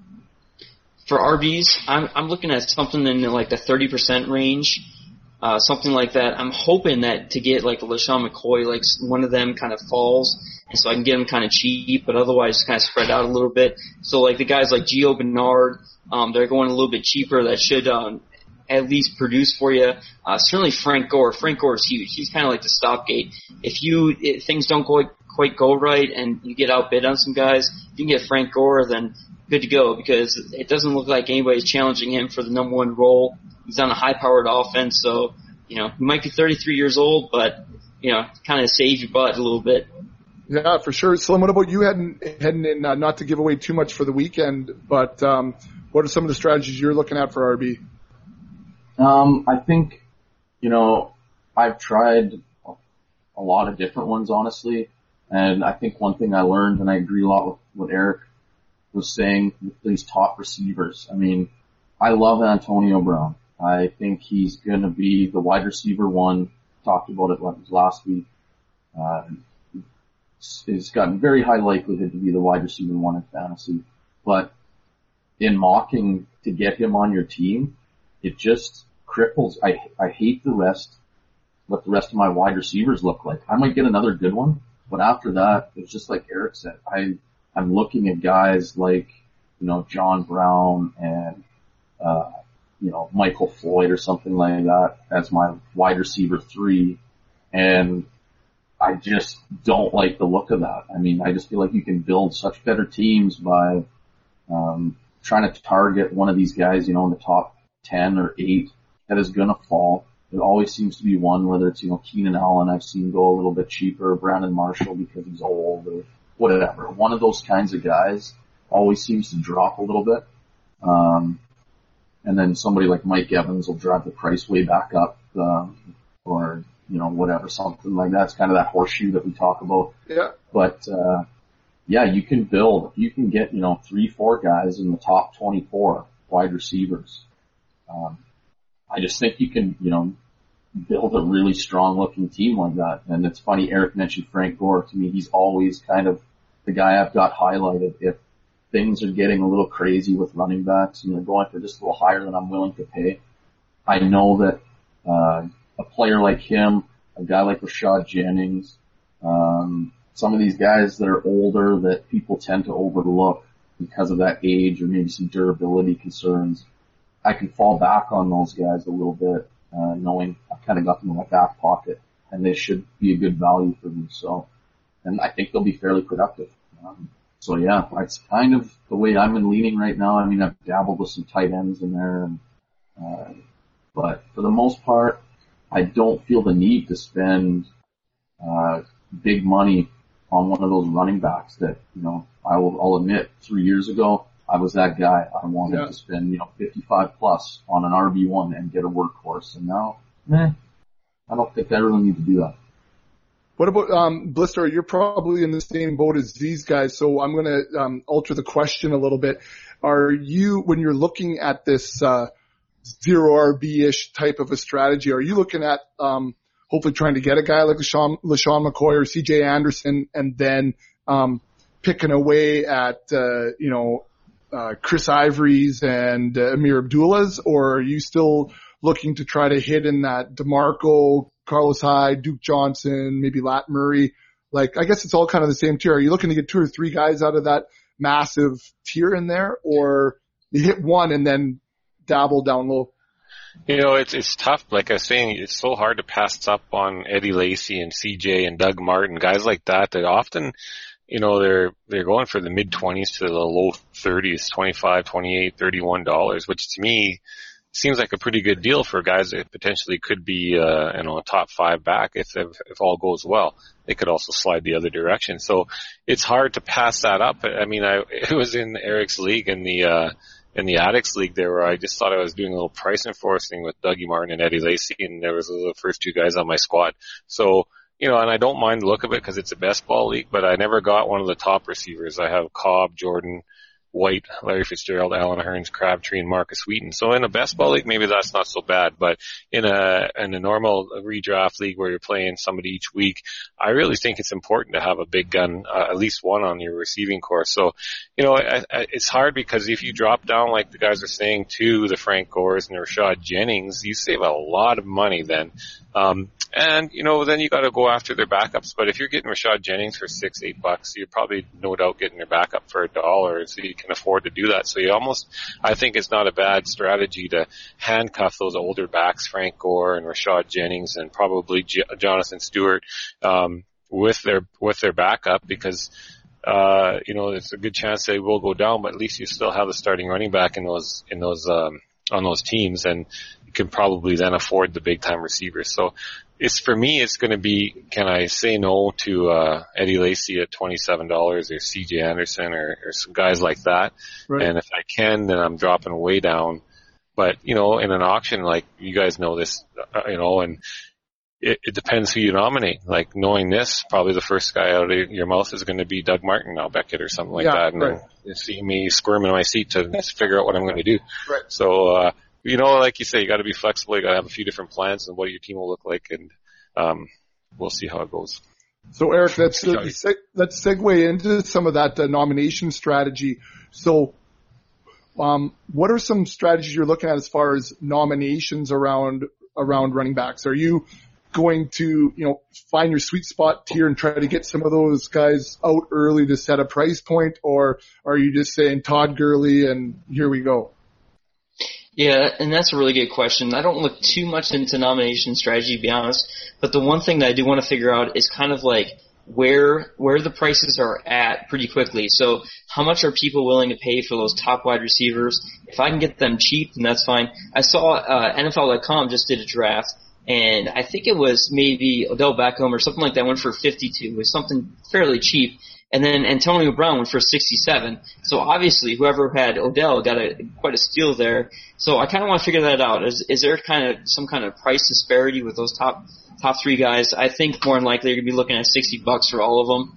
For R Bs, I'm I'm looking at something in like the thirty percent range, uh, something like that. I'm hoping that to get like a LaShawn McCoy, like one of them kind of falls, and so I can get them kind of cheap, but otherwise kind of spread out a little bit. So like the guys like Gio Bernard, um, they're going a little bit cheaper. That should um, at least produce for you. Uh, certainly Frank Gore. Frank Gore is huge. He's kind of like the stopgate. If you if things don't quite quite go right and you get outbid on some guys, if you can get Frank Gore, then good to go, because it doesn't look like anybody's challenging him for the number one role. He's on a high-powered offense, so, you know, he might be thirty-three years old, but, you know, kind of save your butt a little bit. Yeah, for sure. Slim, what about you heading, heading in, uh, not to give away too much for the weekend, but um, what are some of the strategies you're looking at for R B? Um, I think, you know, I've tried a lot of different ones, honestly, and I think one thing I learned, and I agree a lot with what Eric was saying, these top receivers. I mean, I love Antonio Brown. I think he's going to be the wide receiver one. Talked about it last week. Uh, he's got very high likelihood to be the wide receiver one in fantasy. But in mocking to get him on your team, it just cripples. I I hate the rest, what the rest of my wide receivers look like. I might get another good one, but after that, it's just like Eric said. I I'm looking at guys like, you know, John Brown and, uh, you know, Michael Floyd or something like that as my wide receiver three. And I just don't like the look of that. I mean, I just feel like you can build such better teams by, um, trying to target one of these guys, you know, in the top ten or eight that is going to fall. There always seems to be one, whether it's, you know, Keenan Allen I've seen go a little bit cheaper, Brandon Marshall because he's old, or whatever. One of those kinds of guys always seems to drop a little bit. Um, and then somebody like Mike Evans will drive the price way back up, um, or, you know, whatever, something like that. It's kind of that horseshoe that we talk about. Yeah. But, uh, yeah, you can build. You can get, you know, three, four guys in the top twenty-four wide receivers. Um, I just think you can, you know, build a really strong looking team like that. And it's funny, Eric mentioned Frank Gore. To me, he's always kind of the guy I've got highlighted. If things are getting a little crazy with running backs and they're going for just a little higher than I'm willing to pay, I know that, uh, a player like him, a guy like Rashad Jennings, um, some of these guys that are older that people tend to overlook because of that age or maybe some durability concerns, I can fall back on those guys a little bit, uh, knowing I've kind of got them in my back pocket and they should be a good value for me. So, and I think they'll be fairly productive. Um, so yeah, that's kind of the way I'm leaning right now. I mean, I've dabbled with some tight ends in there, and, uh, but for the most part, I don't feel the need to spend, uh, big money on one of those running backs that, you know, I will, I'll admit three years ago, I was that guy. I wanted yeah. to spend, you know, fifty-five plus on an R B one and get a workhorse. And now, meh, I don't think I really need to do that. What about, um, Blister? You're probably in the same boat as these guys. So I'm going to, um, alter the question a little bit. Are you, when you're looking at this, uh, zero R B-ish type of a strategy, are you looking at, um, hopefully trying to get a guy like LaShawn, LaShawn McCoy or C J Anderson and then, um, picking away at, uh, you know, uh, Chris Ivory's and uh, Amir Abdullah's, or are you still looking to try to hit in that DeMarco, Carlos Hyde, Duke Johnson, maybe Lat Murray? Like, I guess it's all kind of the same tier. Are you looking to get two or three guys out of that massive tier in there, or you hit one and then dabble down low? You know, it's it's tough. Like I was saying, it's so hard to pass up on Eddie Lacy and C J and Doug Martin, guys like that, that often, you know, they're they're going for the mid-twenties to the low thirties, twenty-five, twenty-eight, thirty-one dollars, which to me seems like a pretty good deal for guys that potentially could be, uh, you know, a top five back if, if if all goes well. They could also slide the other direction. So it's hard to pass that up. I mean, I it was in Eric's league in the uh in the Addicts League there, where I just thought I was doing a little price enforcing with Dougie Martin and Eddie Lacy, and there was the first two guys on my squad. So, you know, and I don't mind the look of it because it's a best ball league, but I never got one of the top receivers. I have Cobb, Jordan, White, Larry Fitzgerald, Alan Hearns, Crabtree, and Marcus Wheaton. So in a best ball league, maybe that's not so bad, but in a in a normal redraft league where you're playing somebody each week, I really think it's important to have a big gun, uh, at least one on your receiving core. So, you know, I, I, it's hard because if you drop down, like the guys are saying, to the Frank Gores and the Rashad Jennings, you save a lot of money then. Um, And, you know, then you gotta go after their backups. But if you're getting Rashad Jennings for six, eight bucks, you're probably no doubt getting their backup for a dollar, so you can afford to do that. So you almost, I think it's not a bad strategy to handcuff those older backs, Frank Gore and Rashad Jennings and probably J- Jonathan Stewart, um, with their, with their backup, because, uh, you know, there's a good chance they will go down, but at least you still have the starting running back in those, in those, um, on those teams, and you can probably then afford the big time receivers. So, it's, for me, it's going to be, can I say no to, uh, Eddie Lacy at twenty-seven dollars or C J Anderson or, or some guys like that? Right. And if I can, then I'm dropping way down. But, you know, in an auction, like, you guys know this, uh, you know, and it, it depends who you nominate. Like, knowing this, probably the first guy out of your mouth is going to be Doug Martin now, Beckett, or something like yeah, that. And right. then see me squirm in my seat to figure out what I'm going to do. Right. So, uh, you know, like you say, you got to be flexible. You got to have a few different plans and what your team will look like, and um, we'll see how it goes. So, Eric, let's uh, seg- let's segue into some of that uh, nomination strategy. So, um, what are some strategies you're looking at as far as nominations around around running backs? Are you going to, you know, find your sweet spot tier and try to get some of those guys out early to set a price point, or are you just saying Todd Gurley and here we go? Yeah, and that's a really good question. I don't look too much into nomination strategy, to be honest, but the one thing that I do want to figure out is kind of like where where the prices are at pretty quickly. So how much are people willing to pay for those top wide receivers? If I can get them cheap, then that's fine. I saw uh, N F L dot com just did a draft, and I think it was maybe Odell Beckham or something like that went for fifty-two. It was something fairly cheap. And then Antonio Brown went for sixty-seven. So obviously whoever had Odell got a quite a steal there. So I kind of want to figure that out. Is, is there kind of some kind of price disparity with those top top three guys? I think more than likely you're going to be looking at sixty bucks for all of them.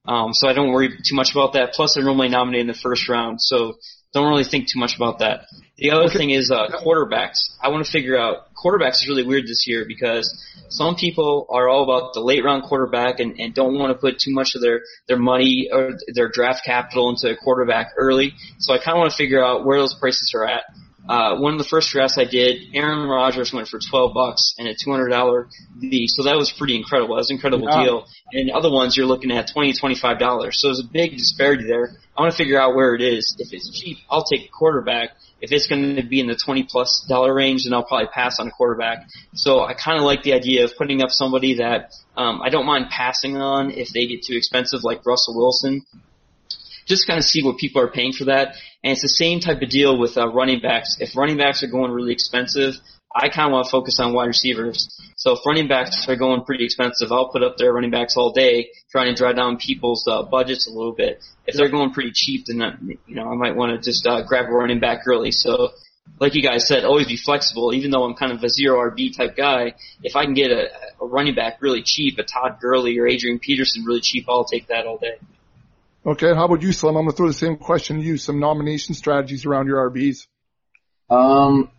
Um, so I don't worry too much about that. Plus, they're normally nominated in the first round, so don't really think too much about that. The other thing is uh, quarterbacks. I want to figure out quarterbacks is really weird this year because some people are all about the late round quarterback and, and don't want to put too much of their, their money or their draft capital into a quarterback early. So I kind of want to figure out where those prices are at. Uh, one of the first drafts I did, Aaron Rodgers went for twelve bucks and a two hundred dollars fee, so that was pretty incredible. That was an incredible yeah. deal. And other ones you're looking at twenty dollars, twenty-five dollars. So there's a big disparity there. I want to figure out where it is. If it's cheap, I'll take a quarterback. If it's going to be in the twenty plus dollar range, then I'll probably pass on a quarterback. So I kind of like the idea of putting up somebody that um, I don't mind passing on if they get too expensive, like Russell Wilson. Just kind of see what people are paying for that. And it's the same type of deal with uh, running backs. If running backs are going really expensive, I kind of want to focus on wide receivers. So if running backs are going pretty expensive, I'll put up their running backs all day, trying to drive down people's uh, budgets a little bit. If they're going pretty cheap, then uh, you know I might want to just uh, grab a running back early. So, like you guys said, always be flexible. Even though I'm kind of a zero R B type guy, if I can get a, a running back really cheap, a Todd Gurley or Adrian Peterson really cheap, I'll take that all day. Okay, how about you, Slim? I'm going to throw the same question to you. Some nomination strategies around your R Bs. Um,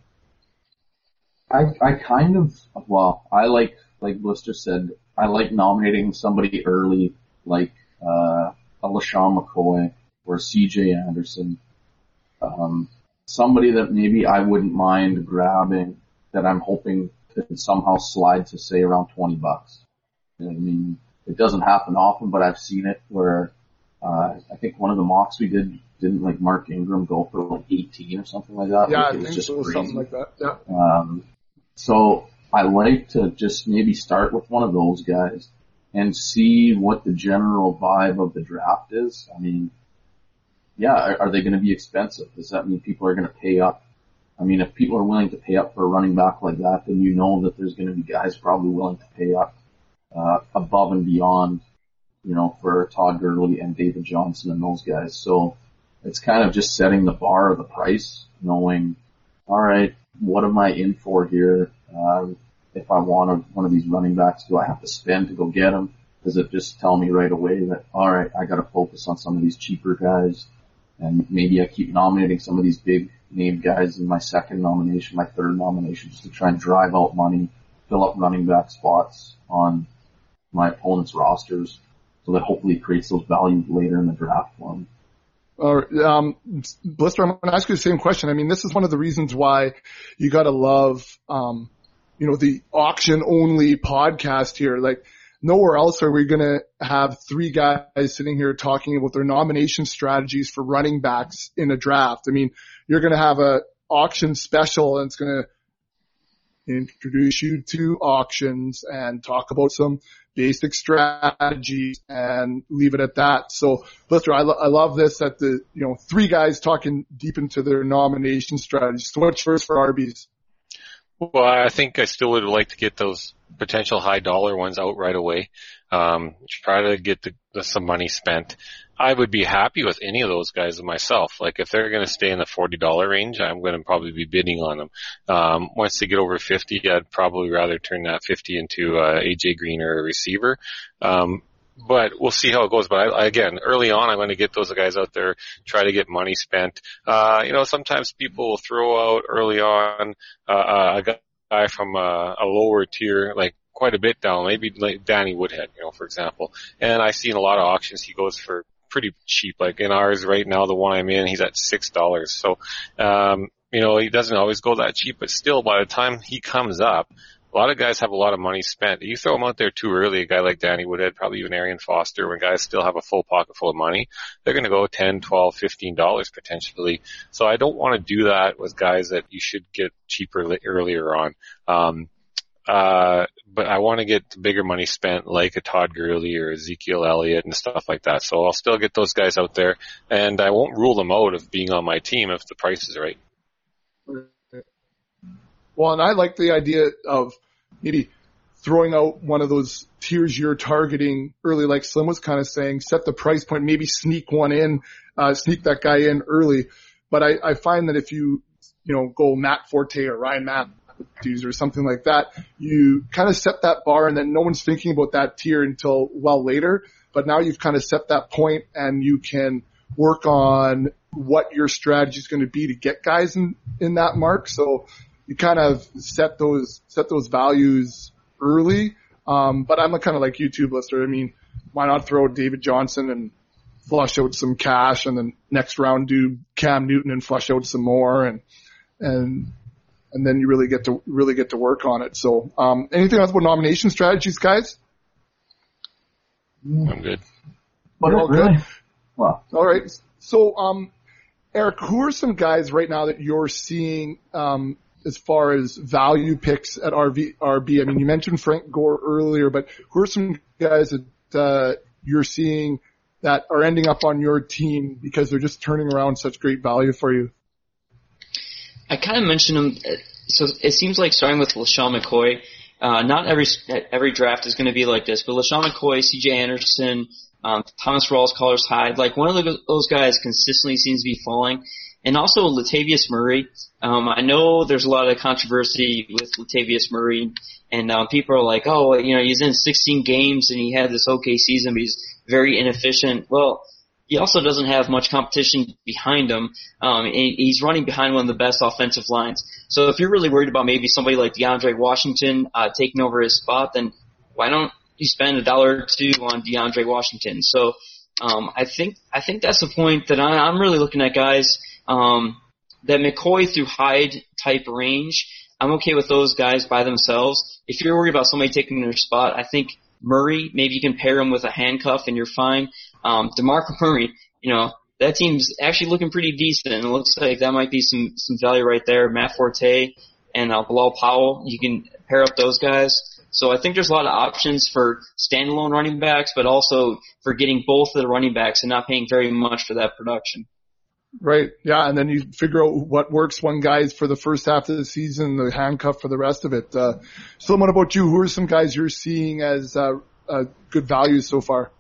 I I kind of well, I like like Blister said, I like nominating somebody early, like uh, a LaShawn McCoy or C J Anderson. Um, somebody that maybe I wouldn't mind grabbing that I'm hoping could somehow slide to say around twenty bucks. I mean, it doesn't happen often, but I've seen it where. Uh, I think one of the mocks we did didn't like Mark Ingram go for like eighteen or something like that. Yeah, like, I it was think just it was crazy. something like that. Yeah. Um, so I like to just maybe start with one of those guys and see what the general vibe of the draft is. I mean, yeah, are, are they going to be expensive? Does that mean people are going to pay up? I mean, if people are willing to pay up for a running back like that, then you know that there's going to be guys probably willing to pay up uh, above and beyond. You know, for Todd Gurley and David Johnson and those guys. So it's kind of just setting the bar of the price, knowing, all right, what am I in for here? Um, if I want a, one of these running backs, do I have to spend to go get them? Does it just tell me right away that, all right, I got to focus on some of these cheaper guys, and maybe I keep nominating some of these big name guys in my second nomination, my third nomination, just to try and drive out money, fill up running back spots on my opponent's rosters. So that hopefully creates those values later in the draft for them. Uh, um, Blister, I'm going to ask you the same question. I mean, this is one of the reasons why you got to love, um, you know, the auction only podcast here. Like, nowhere else are we going to have three guys sitting here talking about their nomination strategies for running backs in a draft. I mean, you're going to have a auction special and it's going to introduce you to auctions and talk about some basic strategies and leave it at that. So, Blister, I, lo- I love this that the, you know, three guys talking deep into their nomination strategies. So what's first for R Bs? Well, I think I still would like to get those potential high dollar ones out right away. Um, try to get the, the, some money spent. I would be happy with any of those guys myself. Like if they're going to stay in the forty dollar range, I'm going to probably be bidding on them. Um, once they get over fifty, I'd probably rather turn that fifty into uh, A J Green or a receiver. Um, But we'll see how it goes. But I, again, early on, I'm going to get those guys out there, try to get money spent. Uh, you know, sometimes people will throw out early on uh, a guy from a, a lower tier, like quite a bit down, maybe like Danny Woodhead, you know, for example. And I've seen a lot of auctions. He goes for pretty cheap. Like in ours right now, the one I'm in, he's at six dollars. So, um, you know, he doesn't always go that cheap, but still, by the time he comes up, a lot of guys have a lot of money spent. You throw them out there too early, a guy like Danny Woodhead, probably even Arian Foster, when guys still have a full pocket full of money, they're going to go ten, twelve, fifteen dollars potentially. So I don't want to do that with guys that you should get cheaper earlier on. Um, uh, but I want to get the bigger money spent like a Todd Gurley or Ezekiel Elliott and stuff like that. So I'll still get those guys out there, and I won't rule them out of being on my team if the price is right. Well, and I like the idea of maybe throwing out one of those tiers you're targeting early, like Slim was kind of saying, set the price point, maybe sneak one in, uh, sneak that guy in early. But I, I find that if you, you know, go Matt Forte or Ryan Matt, dues or something like that, you kind of set that bar and then no one's thinking about that tier until well later. But now you've kind of set that point and you can work on what your strategy is going to be to get guys in, in that mark. So you kind of set those, set those values early. Um, but I'm kind of like you too, Blister. I mean, why not throw David Johnson and flush out some cash and then next round do Cam Newton and flush out some more and, and, and then you really get to, really get to work on it. So, um, anything else about nomination strategies, guys? I'm good. But You're all really, good? well, All right. So, um, Eric, who are some guys right now that you're seeing, um, as far as value picks at R V, R B? I mean, you mentioned Frank Gore earlier, but who are some guys that, uh, you're seeing that are ending up on your team because they're just turning around such great value for you? I kind of mentioned him. So it seems like starting with LaShawn McCoy, uh, not every every draft is going to be like this, but LaShawn McCoy, C J Anderson, um, Thomas Rawls, Carlos Hyde, like one of those guys consistently seems to be falling. And also Latavius Murray. Um, I know there's a lot of controversy with Latavius Murray, and um, people are like, oh, you know, he's in sixteen games and he had this okay season, but he's very inefficient. Well, he also doesn't have much competition behind him. Um, and he's running behind one of the best offensive lines. So if you're really worried about maybe somebody like DeAndre Washington uh, taking over his spot, then why don't you spend a dollar or two on DeAndre Washington? So um, I think I think that's the point that I, I'm really looking at, guys. Um, that McCoy through Hyde type range, I'm okay with those guys by themselves. If you're worried about somebody taking their spot, I think Murray, maybe you can pair him with a handcuff and you're fine. Um, DeMarco Murray, you know, that team's actually looking pretty decent. And it looks like that might be some, some value right there. Matt Forte and uh, Bilal Powell, you can pair up those guys. So I think there's a lot of options for standalone running backs, but also for getting both of the running backs and not paying very much for that production. Right. Yeah. And then you figure out what works one guy's for the first half of the season, the handcuff for the rest of it. Uh, so what about you? Who are some guys you're seeing as, uh, uh, good values so far?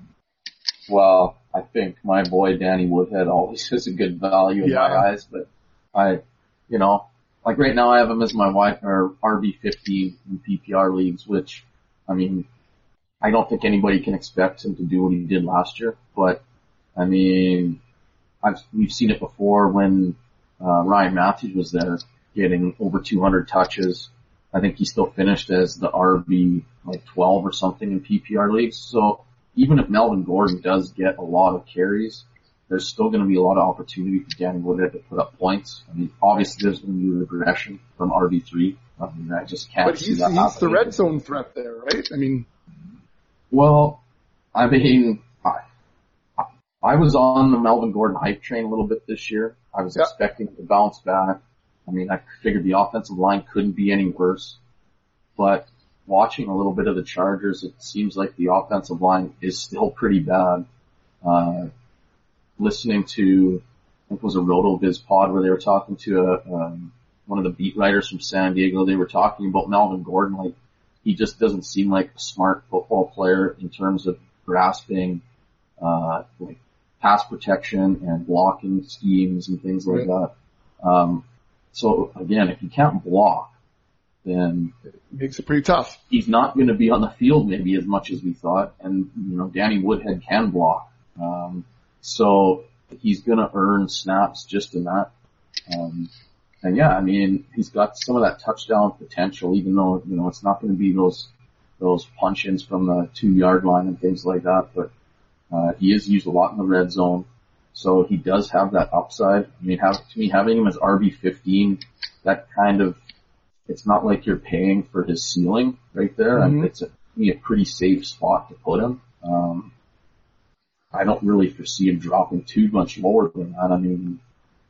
well, I think my boy Danny Woodhead always has a good value in Yeah. my eyes, but I, you know, like right now I have him as my wife or R B fifteen in P P R leagues, which, I mean, I don't think anybody can expect him to do what he did last year, but I mean, I've, we've seen it before when, uh, Ryan Matthews was there getting over two hundred touches. I think he still finished as the R B like twelve or something in P P R leagues. So even if Melvin Gordon does get a lot of carries, there's still going to be a lot of opportunity for Danny Woodhead to put up points. I mean, obviously there's going to be a regression from R B three. I mean, I just can't But see he's, that he's the happening. red zone threat there, right? I mean, Well, I mean, I, I was on the Melvin Gordon hype train a little bit this year. I was Yeah. expecting to bounce back. I mean, I figured the offensive line couldn't be any worse. But watching a little bit of the Chargers, it seems like the offensive line is still pretty bad. Uh, listening to, I think it was a RotoViz pod where they were talking to a, um, one of the beat writers from San Diego. They were talking about Melvin Gordon, like, he just doesn't seem like a smart football player in terms of grasping, uh, like pass protection and blocking schemes and things like Right. that. Um, so again, if you can't block, then it makes it pretty tough. he's not going to be on the field maybe as much as we thought. And, you know, Danny Woodhead can block. Um, so he's going to earn snaps just in that. Um, and yeah, I mean, he's got some of that touchdown potential, even though, you know, it's not going to be those, those punch-ins from the two yard line and things like that, but, uh, he is used a lot in the red zone. So he does have that upside. I mean, have, to me, having him as R B fifteen, that kind of, it's not like you're paying for his ceiling right there. Mhm. It's a, to me, a pretty safe spot to put him. Um, I don't really foresee him dropping too much lower than that. I mean,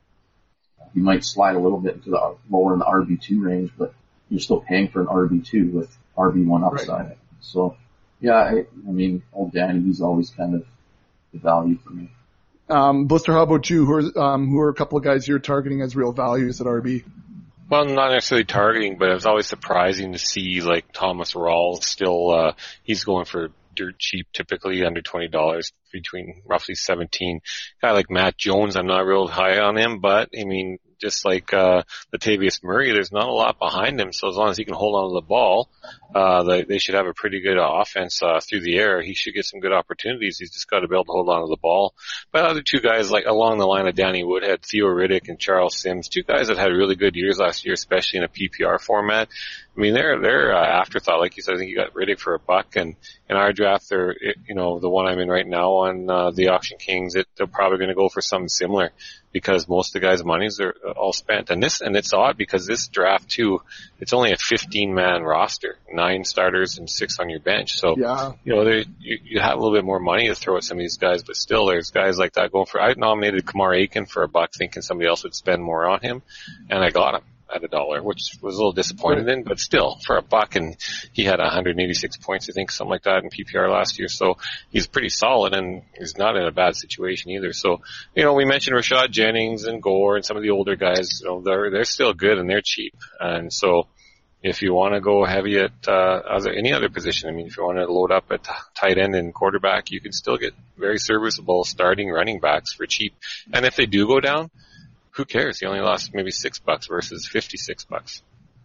he might slide a little bit into the lower in the R B two range, but you're still paying for an R B two with R B one upside. Right. So, yeah, I, I mean, old Danny, he's always kind of the value for me. Um, Blister, how about you? Who are, um, who are a couple of guys you're targeting as real values at R B? Well, not necessarily targeting, but it was always surprising to see, like, Thomas Rawls still, uh, he's going for dirt cheap, typically under twenty dollars, between roughly seventeen. Guy like Matt Jones, I'm not real high on him, but, I mean, just like uh, Latavius Murray, there's not a lot behind him. So as long as he can hold on to the ball, uh, they, they should have a pretty good offense uh, through the air. He should get some good opportunities. He's just got to be able to hold on to the ball. But other two guys, like along the line of Danny Woodhead, Theo Riddick and Charles Sims, two guys that had really good years last year, especially in a P P R format. I mean, they're they're uh, afterthought. Like you said, I think you got Riddick for a buck, and in our draft, they're you know the one I'm in right now on uh, the Auction Kings, it, they're probably going to go for something similar because most of the guys' monies are all spent. And this and it's odd because this draft too, it's only a fifteen man roster, nine starters and six on your bench. So yeah. you know there you, you have a little bit more money to throw at some of these guys, but still, there's guys like that going for. I nominated Kamar Aiken for a buck, thinking somebody else would spend more on him, and I got him at a dollar, which was a little disappointed in, but still, for a buck, and he had one hundred eighty-six points, I think, something like that in P P R last year, so he's pretty solid, and he's not in a bad situation either. So, you know, we mentioned Rashad Jennings and Gore and some of the older guys, you know, they're, they're still good and they're cheap, and so if you want to go heavy at uh, other, any other position, I mean, if you want to load up at tight end and quarterback, you can still get very serviceable starting running backs for cheap, and if they do go down, who cares? He only lost maybe six bucks versus fifty-six bucks.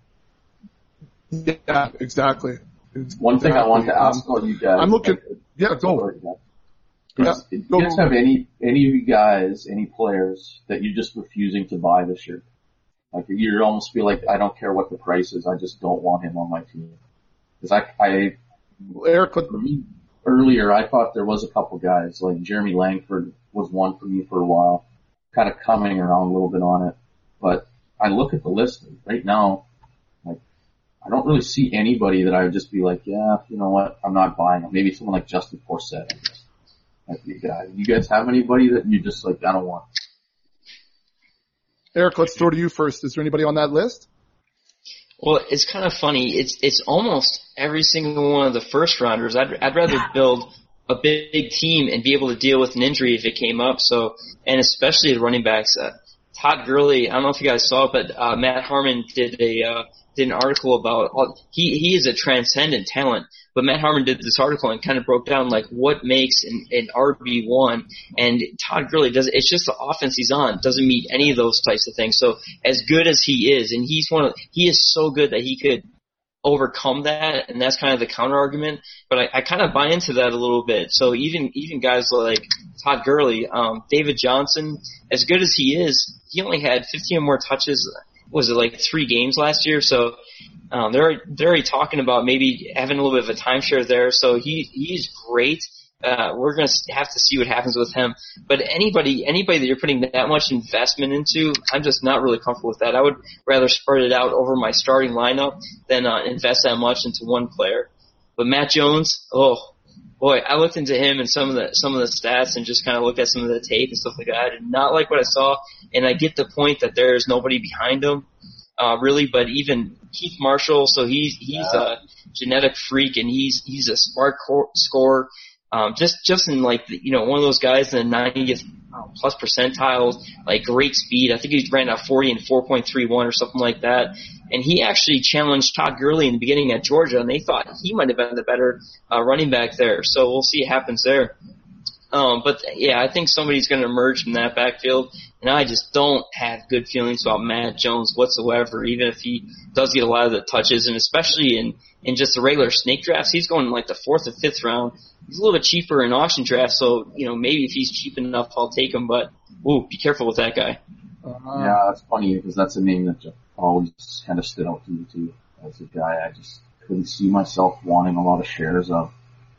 Yeah, exactly. One thing I wanted to ask all you guys. I'm looking. Yeah, go. Is, Yeah, do you go, guys go. have any any of you guys, any players that you're just refusing to buy this year? Like you almost feel like I don't care what the price is, I just don't want him on my team. Because I, I, Eric, for me, earlier I thought there was a couple guys like Jeremy Langford was one for me for a while. Kind of coming around a little bit on it, but I look at the list right now, like I don't really see anybody that I would just be like, yeah, you know what, I'm not buying him. Maybe someone like Justin Forsett, I guess. Might be a guy. You guys have anybody that you just like, I don't want? Eric, let's throw to you first. Is there anybody on that list? Well, it's kind of funny. It's it's almost every single one of the first rounders. I'd I'd rather build a big, big team and be able to deal with an injury if it came up. So, and especially the running backs. Uh, Todd Gurley, I don't know if you guys saw it, but uh, Matt Harmon did a uh, did an article about uh, he he is a transcendent talent. But Matt Harmon did this article and kind of broke down like what makes an, an R B one, and Todd Gurley does. It's just the offense he's on doesn't meet any of those types of things. So as good as he is, and he's one of he is so good that he could overcome that, and that's kind of the counter argument. But I, I kind of buy into that a little bit. So even even guys like Todd Gurley, um, David Johnson, as good as he is, he only had fifteen or more touches. Was it like three games last year? So um, they're they're already talking about maybe having a little bit of a timeshare there. So he he's great. Uh, we're gonna have to see what happens with him. But anybody anybody that you're putting that much investment into, I'm just not really comfortable with that. I would rather spread it out over my starting lineup than uh, invest that much into one player. But Matt Jones, oh boy, I looked into him and some of the some of the stats and just kind of looked at some of the tape and stuff like that. I did not like what I saw, and I get the point that there is nobody behind him, uh, really. But even Keith Marshall, so he's he's a genetic freak and he's he's a smart cor- scorer. Um, just, just in like, the, you know, one of those guys in the ninetieth plus percentiles, like great speed. I think he ran a forty and four point three one or something like that. And he actually challenged Todd Gurley in the beginning at Georgia, and they thought he might have been the better uh, running back there. So we'll see what happens there. Um, but yeah, I think somebody's going to emerge from that backfield, and I just don't have good feelings about Matt Jones whatsoever, even if he does get a lot of the touches, and especially in, in just the regular snake drafts, he's going in like the fourth or fifth round. He's a little bit cheaper in auction drafts, so, you know, maybe if he's cheap enough, I'll take him, but, ooh, be careful with that guy. Uh, Yeah, that's funny because that's a name that just always kind of stood out to me too. As a guy, I just couldn't see myself wanting a lot of shares of.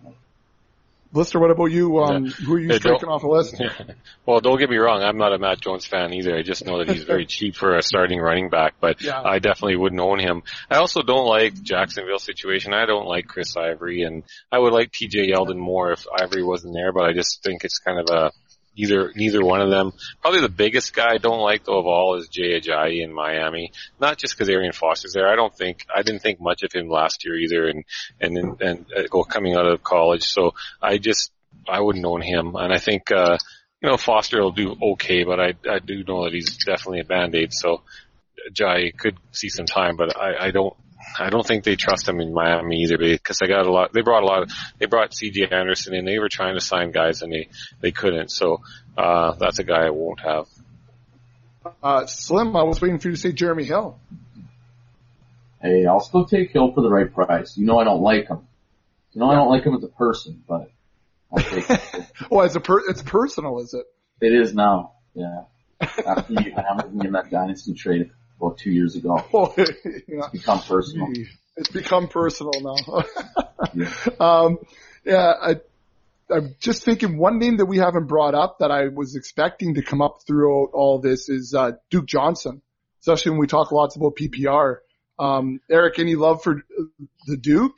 Lister, what about you? Um, Yeah. Who are you Hey, striking don't- off the list? Well, don't get me wrong. I'm not a Matt Jones fan either. I just know that he's very cheap for a starting running back, but Yeah. I definitely wouldn't own him. I also don't like Jacksonville's situation. I don't like Chris Ivory, and I would like T J Yeldon more if Ivory wasn't there, but I just think it's kind of a either neither one of them. Probably the biggest guy I don't like though of all is Jay Ajayi in Miami. Not just because Arian Foster's there. I don't think I didn't think much of him last year either, and and and, and uh, go coming out of college. So I just I wouldn't own him, and I think uh, you know Foster will do okay, but I I do know that he's definitely a band-aid. So Ajayi could see some time, but I I don't. I don't think they trust him in Miami either because they got a lot. They brought a lot. Of, they brought C J Anderson in. They were trying to sign guys and they they couldn't. So uh, that's a guy I won't have. Uh, Slim, I was waiting for you to say Jeremy Hill. Hey, I'll still take Hill for the right price. You know I don't like him. You know I don't like him as a person, but I'll take him. Oh, it's a per- it's personal, is it? It is now, yeah. After you hammered me in that dynasty trade about two years ago, Oh, yeah. it's become personal. It's become personal now. Yeah. um, yeah, I, I'm just thinking one name that we haven't brought up that I was expecting to come up throughout all this is uh, Duke Johnson, especially when we talk lots about P P R. Um, Eric, any love for the Duke?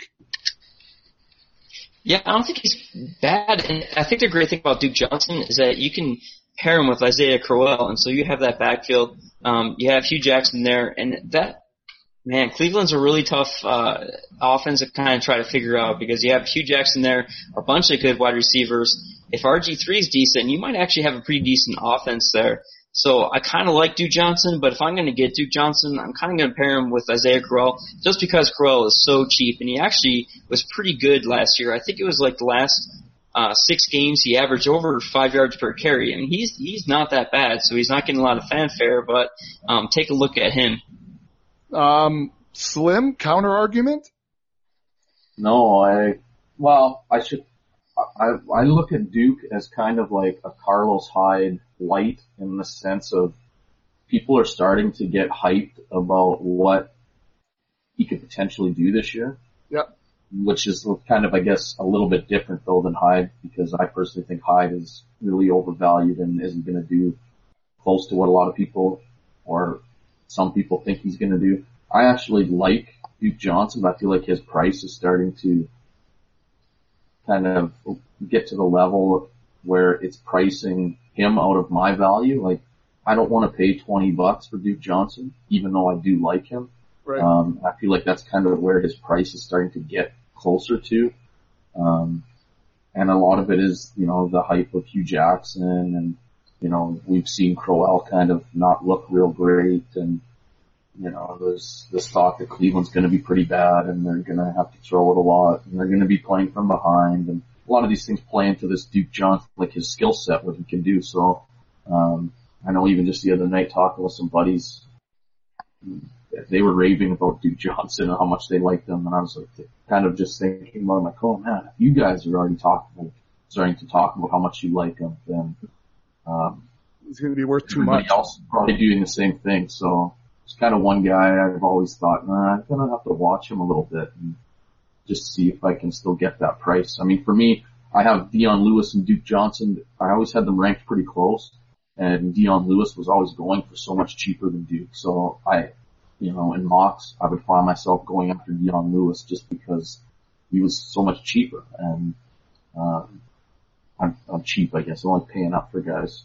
Yeah, I don't think he's bad, and I think the great thing about Duke Johnson is that you can pair him with Isaiah Crowell, and so you have that backfield. Um, you have Hugh Jackson there, and that, man, Cleveland's a really tough uh, offense to kind of try to figure out because you have Hugh Jackson there, a bunch of good wide receivers. If R G three is decent, you might actually have a pretty decent offense there. So I kind of like Duke Johnson, but if I'm going to get Duke Johnson, I'm kind of going to pair him with Isaiah Crowell just because Crowell is so cheap, and he actually was pretty good last year. I think it was like the last uh, six games he averaged over five yards per carry. I mean, he's he's not that bad, so he's not getting a lot of fanfare, but um, take a look at him. Um, Slim, counter argument? No, I, well, I should, I, I look at Duke as kind of like a Carlos Hyde light in the sense of people are starting to get hyped about what he could potentially do this year. Yep. Which is kind of, I guess, a little bit different though than Hyde because I personally think Hyde is really overvalued and isn't going to do close to what a lot of people or some people think he's going to do. I actually like Duke Johnson, but I feel like his price is starting to kind of get to the level where it's pricing him out of my value. Like, I don't want to pay twenty bucks for Duke Johnson, even though I do like him. Right. Um, I feel like that's kind of where his price is starting to get closer to. Um, and a lot of it is, you know, the hype of Hugh Jackson and, you know, we've seen Crowell kind of not look real great and, you know, there's this thought that Cleveland's going to be pretty bad and they're going to have to throw it a lot and they're going to be playing from behind and a lot of these things play into this Duke Johnson, like his skill set, what he can do. So, um, I know even just the other night talking with some buddies, they were raving about Duke Johnson and how much they liked him and I was like, kind of just thinking about, like, oh man, if you guys are already talking, like, starting to talk about how much you like him, then, um, He's going to be worth too everybody much. else is probably doing the same thing. So, it's kind of one guy I've always thought, nah, I'm gonna have to watch him a little bit and just see if I can still get that price. I mean, for me, I have Dion Lewis and Duke Johnson. I always had them ranked pretty close, and Dion Lewis was always going for so much cheaper than Duke. So I, you know, in mocks, I would find myself going after Dion Lewis just because he was so much cheaper. And um, I'm, I'm cheap, I guess. I'm only paying up for guys.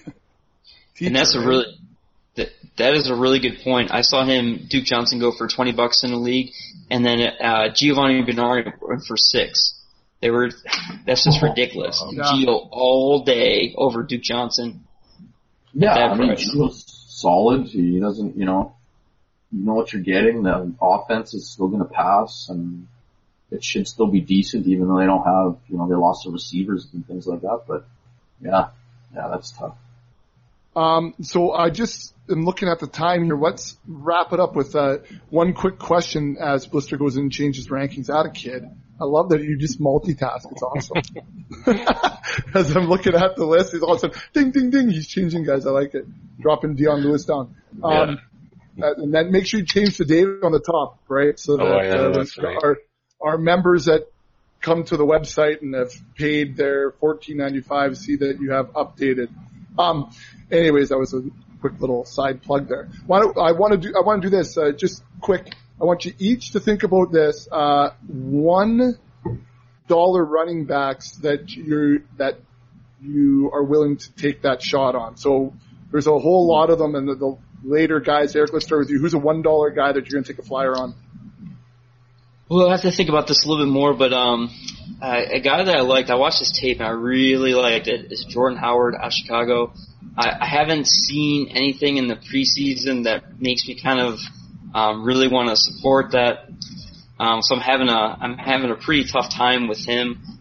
And that's a really that that is a really good point. I saw him Duke Johnson go for twenty bucks in the league, and then uh, Giovanni Bernard went for six. They were that's just ridiculous. Yeah. Gio all day over Duke Johnson. Yeah, That I mean, price. Gio's solid. He doesn't, you know, you know what you're getting. The offense is still going to pass, and it should still be decent, even though they don't have, you know, they lost the receivers and things like that. But yeah, yeah, that's tough. Um, so I just am looking at the time here. Let's wrap it up with uh, one quick question as Blister goes in and changes rankings. Out of kid, I love that you just multitask. It's awesome. As I'm looking at the list, he's all of a sudden, ding, ding, ding. He's changing guys. I like it. Dropping Dion Lewis down. Um, uh, and then make sure you change the date on the top, right? So that Oh, yeah, uh, that's right. our our members that come to the website and have paid their fourteen ninety-five see that you have updated. Um, anyways, that was a quick little side plug there. Why don't, I want to do, I want to do this, uh, just quick. I want you each to think about this, uh, one dollar running backs that you that you are willing to take that shot on. So there's a whole lot of them and the, the later guys, Eric, let's start with you. Who's a one dollar guy that you're going to take a flyer on? Well, I have to think about this a little bit more, but um, I, a guy that I liked, I watched his tape and I really liked it, is Jordan Howard out of Chicago. I, I haven't seen anything in the preseason that makes me kind of um, really want to support that. Um, so I'm having a I'm having a pretty tough time with him.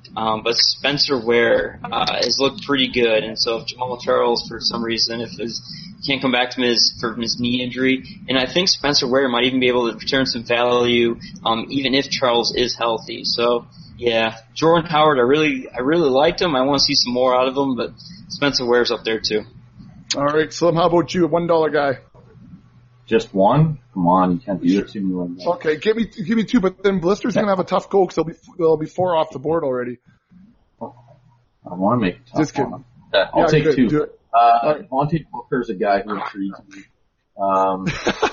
Um, but Spencer Ware uh, has looked pretty good, and so if Jamal Charles, for some reason, if his can't come back from his from his knee injury, and I think Spencer Ware might even be able to return some value, um, even if Charles is healthy. So yeah, Jordan Howard, I really I really liked him. I want to see some more out of him, but Spencer Ware's up there too. All right, Slim, how about you, a one dollar guy? Just one? Come on, you can't do it to me like that. Okay, give me give me two, but then Blister's gonna have a tough go because there'll be there'll be four off the board already. I want to make it tough. Just kidding. On him. Yeah, I'll Yeah, take good. two. Do it. Uh, Devontae Booker's a guy who intrigues me. Um,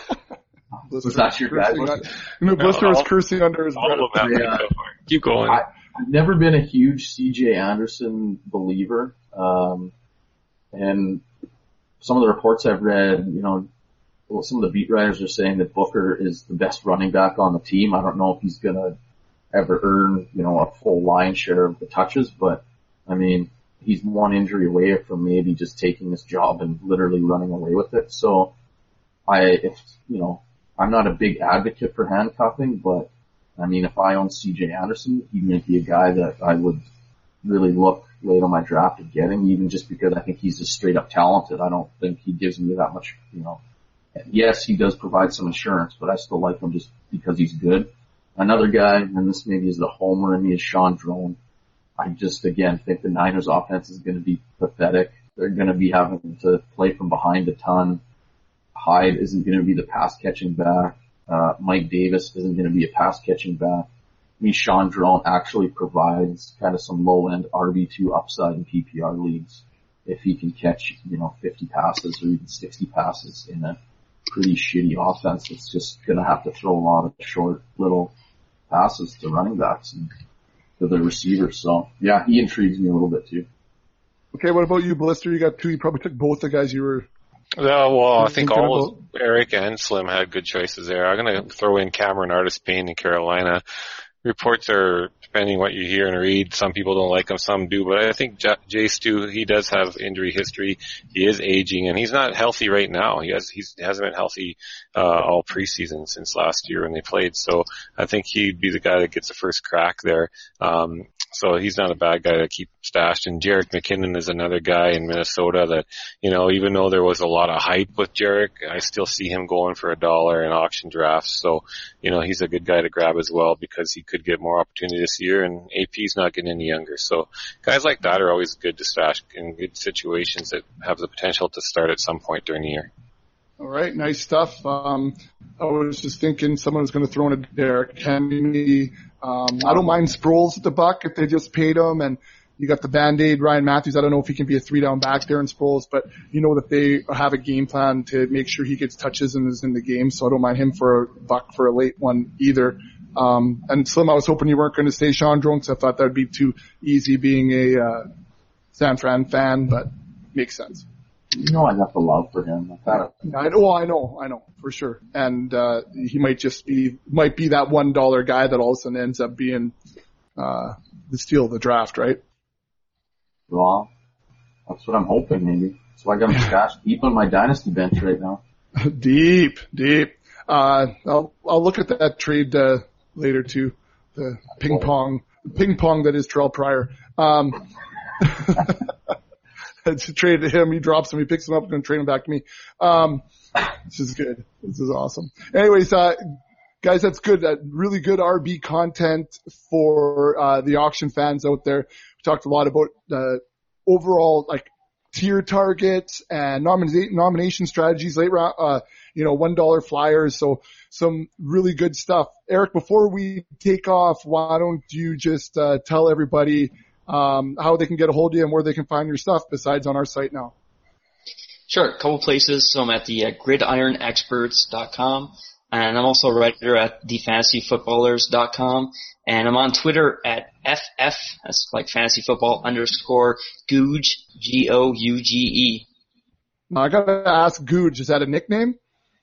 was that your guy? Cursing on- No, Blister No, was all- cursing under his All breath. of that. Yeah. Go for it. Keep going. I, I've never been a huge C J Anderson believer. Um, and some of the reports I've read, you know, well, some of the beat writers are saying that Booker is the best running back on the team. I don't know if he's gonna ever earn, you know, a full lion's share of the touches, but I mean, he's one injury away from maybe just taking this job and literally running away with it. So I, if, you know, I'm not a big advocate for handcuffing, but I mean, if I own C J Anderson, he might be a guy that I would really look late on my draft at getting, even just because I think he's just straight up talented. I don't think he gives me that much, you know, yes, he does provide some insurance, but I still like him just because he's good. Another guy, and this maybe is the homer in me, is Sean Drone. I just, again, think the Niners offense is going to be pathetic. They're going to be having to play from behind a ton. Hyde isn't going to be the pass-catching back. Uh, Mike Davis isn't going to be a pass-catching back. I mean, Sean Drone actually provides kind of some low-end R B two upside in P P R leagues if he can catch, you know, fifty passes or even sixty passes in a pretty shitty offense. It's just going to have to throw a lot of short little passes to running backs and to the receivers. So, yeah, he intrigues me a little bit too. Okay, what about you, Blister? You got two. You probably took both the guys you were. Yeah, well, I think Thinking all about- of Eric and Slim had good choices there. I'm going to throw in Cameron Artis-Payne in Carolina. Reports are, depending what you hear and read, some people don't like him, some do, but I think J- Jay Stu, he does have injury history. He is aging, and he's not healthy right now. He has, he's, hasn't been healthy, uh, all preseason since last year when they played, so I think he'd be the guy that gets the first crack there. Um, so he's not a bad guy to keep stashed. And Jerick McKinnon is another guy in Minnesota that, you know, even though there was a lot of hype with Jerick, I still see him going for a dollar in auction drafts. So, you know, he's a good guy to grab as well because he could get more opportunity this year, and A P's not getting any younger. So guys like that are always good to stash in good situations that have the potential to start at some point during the year. All right, nice stuff. Um, I was just thinking someone was going to throw in a Derrick Henry. Um, I don't mind Sproles at the buck if they just paid him, and you got the Band-Aid, Ryan Matthews. I don't know if he can be a three-down back there in Sproles, but you know that they have a game plan to make sure he gets touches and is in the game, so I don't mind him for a buck for a late one either. Um, and Slim, I was hoping you weren't going to say Sean Drone, because I thought that would be too easy being a uh, San Fran fan, but makes sense. You know I got the love for him. I thought I know, I know, I know, for sure. And, uh, he might just be, might be that one dollar guy that all of a sudden ends up being, uh, the steal of the draft, right? well, that's what I'm hoping maybe. So I got him stashed deep on my dynasty bench right now. Deep, deep. Uh, I'll, I'll look at that trade, uh, later too. The ping pong, ping pong that is Terrell Pryor. Um, to trade to him, he drops him, he picks him up, going to trade him back to me. Um, this is good. This is awesome. Anyways, uh, guys, that's good. Uh, really good R B content for, uh, the auction fans out there. We talked a lot about, uh, overall, like, tier targets and nomina- nomination strategies, late round, uh, you know, one dollar flyers. So some really good stuff. Eric, before we take off, why don't you just, uh, tell everybody, um, how they can get a hold of you and where they can find your stuff besides on our site now? Sure, a couple places. So I'm at the uh, gridiron experts dot com, and I'm also a writer at the fantasy footballers dot com, and I'm on Twitter at F F, that's like fantasy football underscore Googe, G O U G E. Now, I gotta ask, Googe, is that a nickname?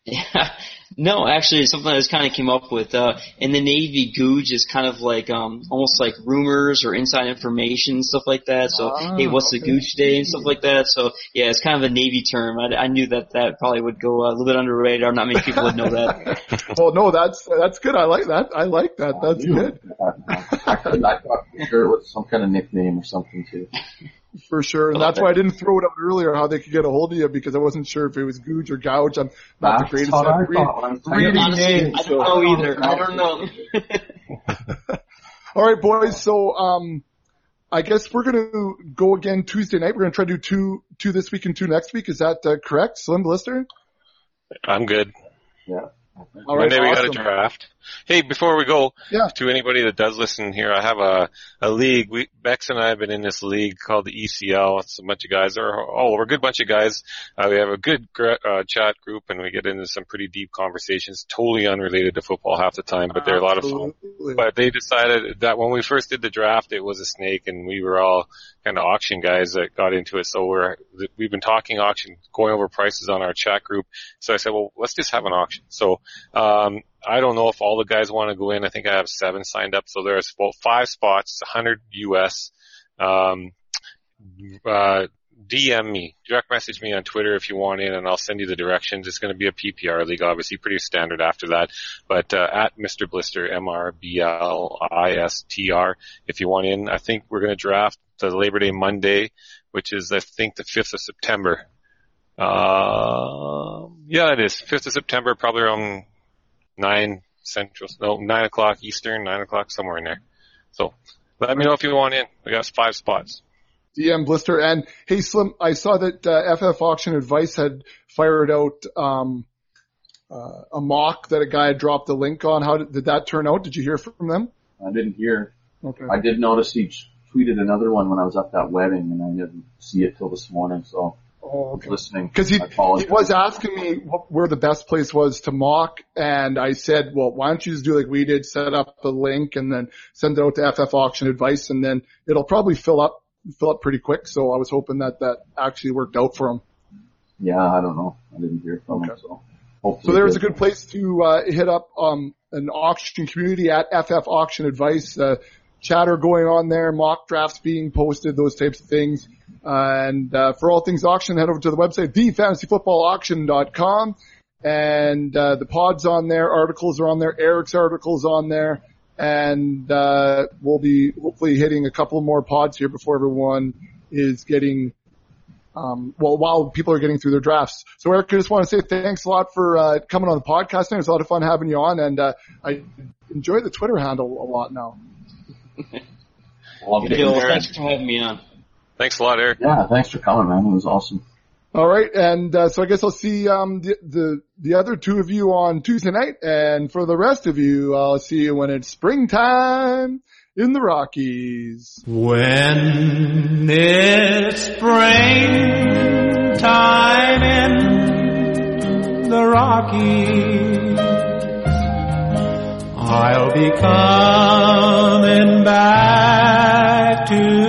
Yeah. No, actually, it's something I just kind of came up with. Uh, in the Navy, Googe is kind of like, um, almost like rumors or inside information, stuff like that. So, Ah, hey, what's okay. the Googe day and stuff like that. So, yeah, it's kind of a Navy term. I, I knew that that probably would go a little bit under the radar. Not many people would know that. Well, no, that's that's good. I like that. I like that. That's good. I, could, I thought for sure it was some kind of nickname or something too. For sure. And that's why I didn't throw it out earlier how they could get a hold of you, because I wasn't sure if it was Googe or Gouge. I'm not That's the greatest what I at read, thought when I reading Honestly, names. I So. don't know either. I don't know. All right, boys. So, um, I guess we're going to go again Tuesday night. We're going to try to do two, two this week and two next week. Is that uh, correct? Slim Blister? I'm good. Yeah. All right. Monday we got awesome. a draft. Hey, before we go, Yeah. to anybody that does listen here, I have a, a league. We, Bex and I have been in this league called the E C L. It's a bunch of guys. They're all over, a good bunch of guys. Uh, we have a good gr- uh, chat group, and we get into some pretty deep conversations, totally unrelated to football half the time, but they're a lot of fun. Absolutely. But they decided that when we first did the draft, it was a snake, and we were all kind of auction guys that got into it. So we're, we've been talking auction, going over prices on our chat group. So I said, well, let's just have an auction. So, um, I don't know if all the guys want to go in. I think I have seven signed up. So there's about five spots, one hundred U S. Um, uh, D M me, direct message me on Twitter if you want in, and I'll send you the directions. It's going to be a P P R league, obviously, pretty standard after that. But uh, at Mister Blister, M R B L I S T R, if you want in. I think we're going to draft the Labor Day Monday, which is, I think, the fifth of September. Uh, yeah, it is. fifth of September, probably around nine Central, no, nine o'clock Eastern, nine o'clock, somewhere in there. So let me know if you want in. We got five spots. D M Blister. And hey, Slim, I saw that uh, F F Auction Advice had fired out um, uh, a mock that a guy had dropped the link on. How did, did that turn out? Did you hear from them? I didn't hear. Okay. I did notice he tweeted another one when I was at that wedding, and I didn't see it till this morning, so Oh, I was okay. listening. Because he, I apologize. he was asking me what, where the best place was to mock, and I said, well, why don't you just do like we did, set up a link and then send it out to F F Auction Advice, and then it'll probably fill up fill up pretty quick. So I was hoping that that actually worked out for him. Yeah, I don't know. I didn't hear from him, so hopefully. So there's a good. good place to uh, hit up um, an auction community at F F Auction Advice. Uh, chatter going on there, mock drafts being posted, those types of things. Uh, and uh, for all things auction, head over to the website, the fantasy football auction dot com. And uh, the pod's on there, articles are on there, Eric's articles on there. And uh, we'll be hopefully hitting a couple more pods here before everyone is getting Um, well, while people are getting through their drafts. So Eric, I just want to say thanks a lot for, uh, coming on the podcast. It was a lot of fun having you on, and, uh, I enjoy the Twitter handle a lot now. Love it. Bill, thanks for having me on. Thanks a lot, Eric. Yeah, thanks for coming, man. It was awesome. All right. And, uh, so I guess I'll see, um, the, the, the other two of you on Tuesday night. And for the rest of you, I'll see you when it's springtime in the Rockies. When it's springtime in the Rockies, I'll be coming back to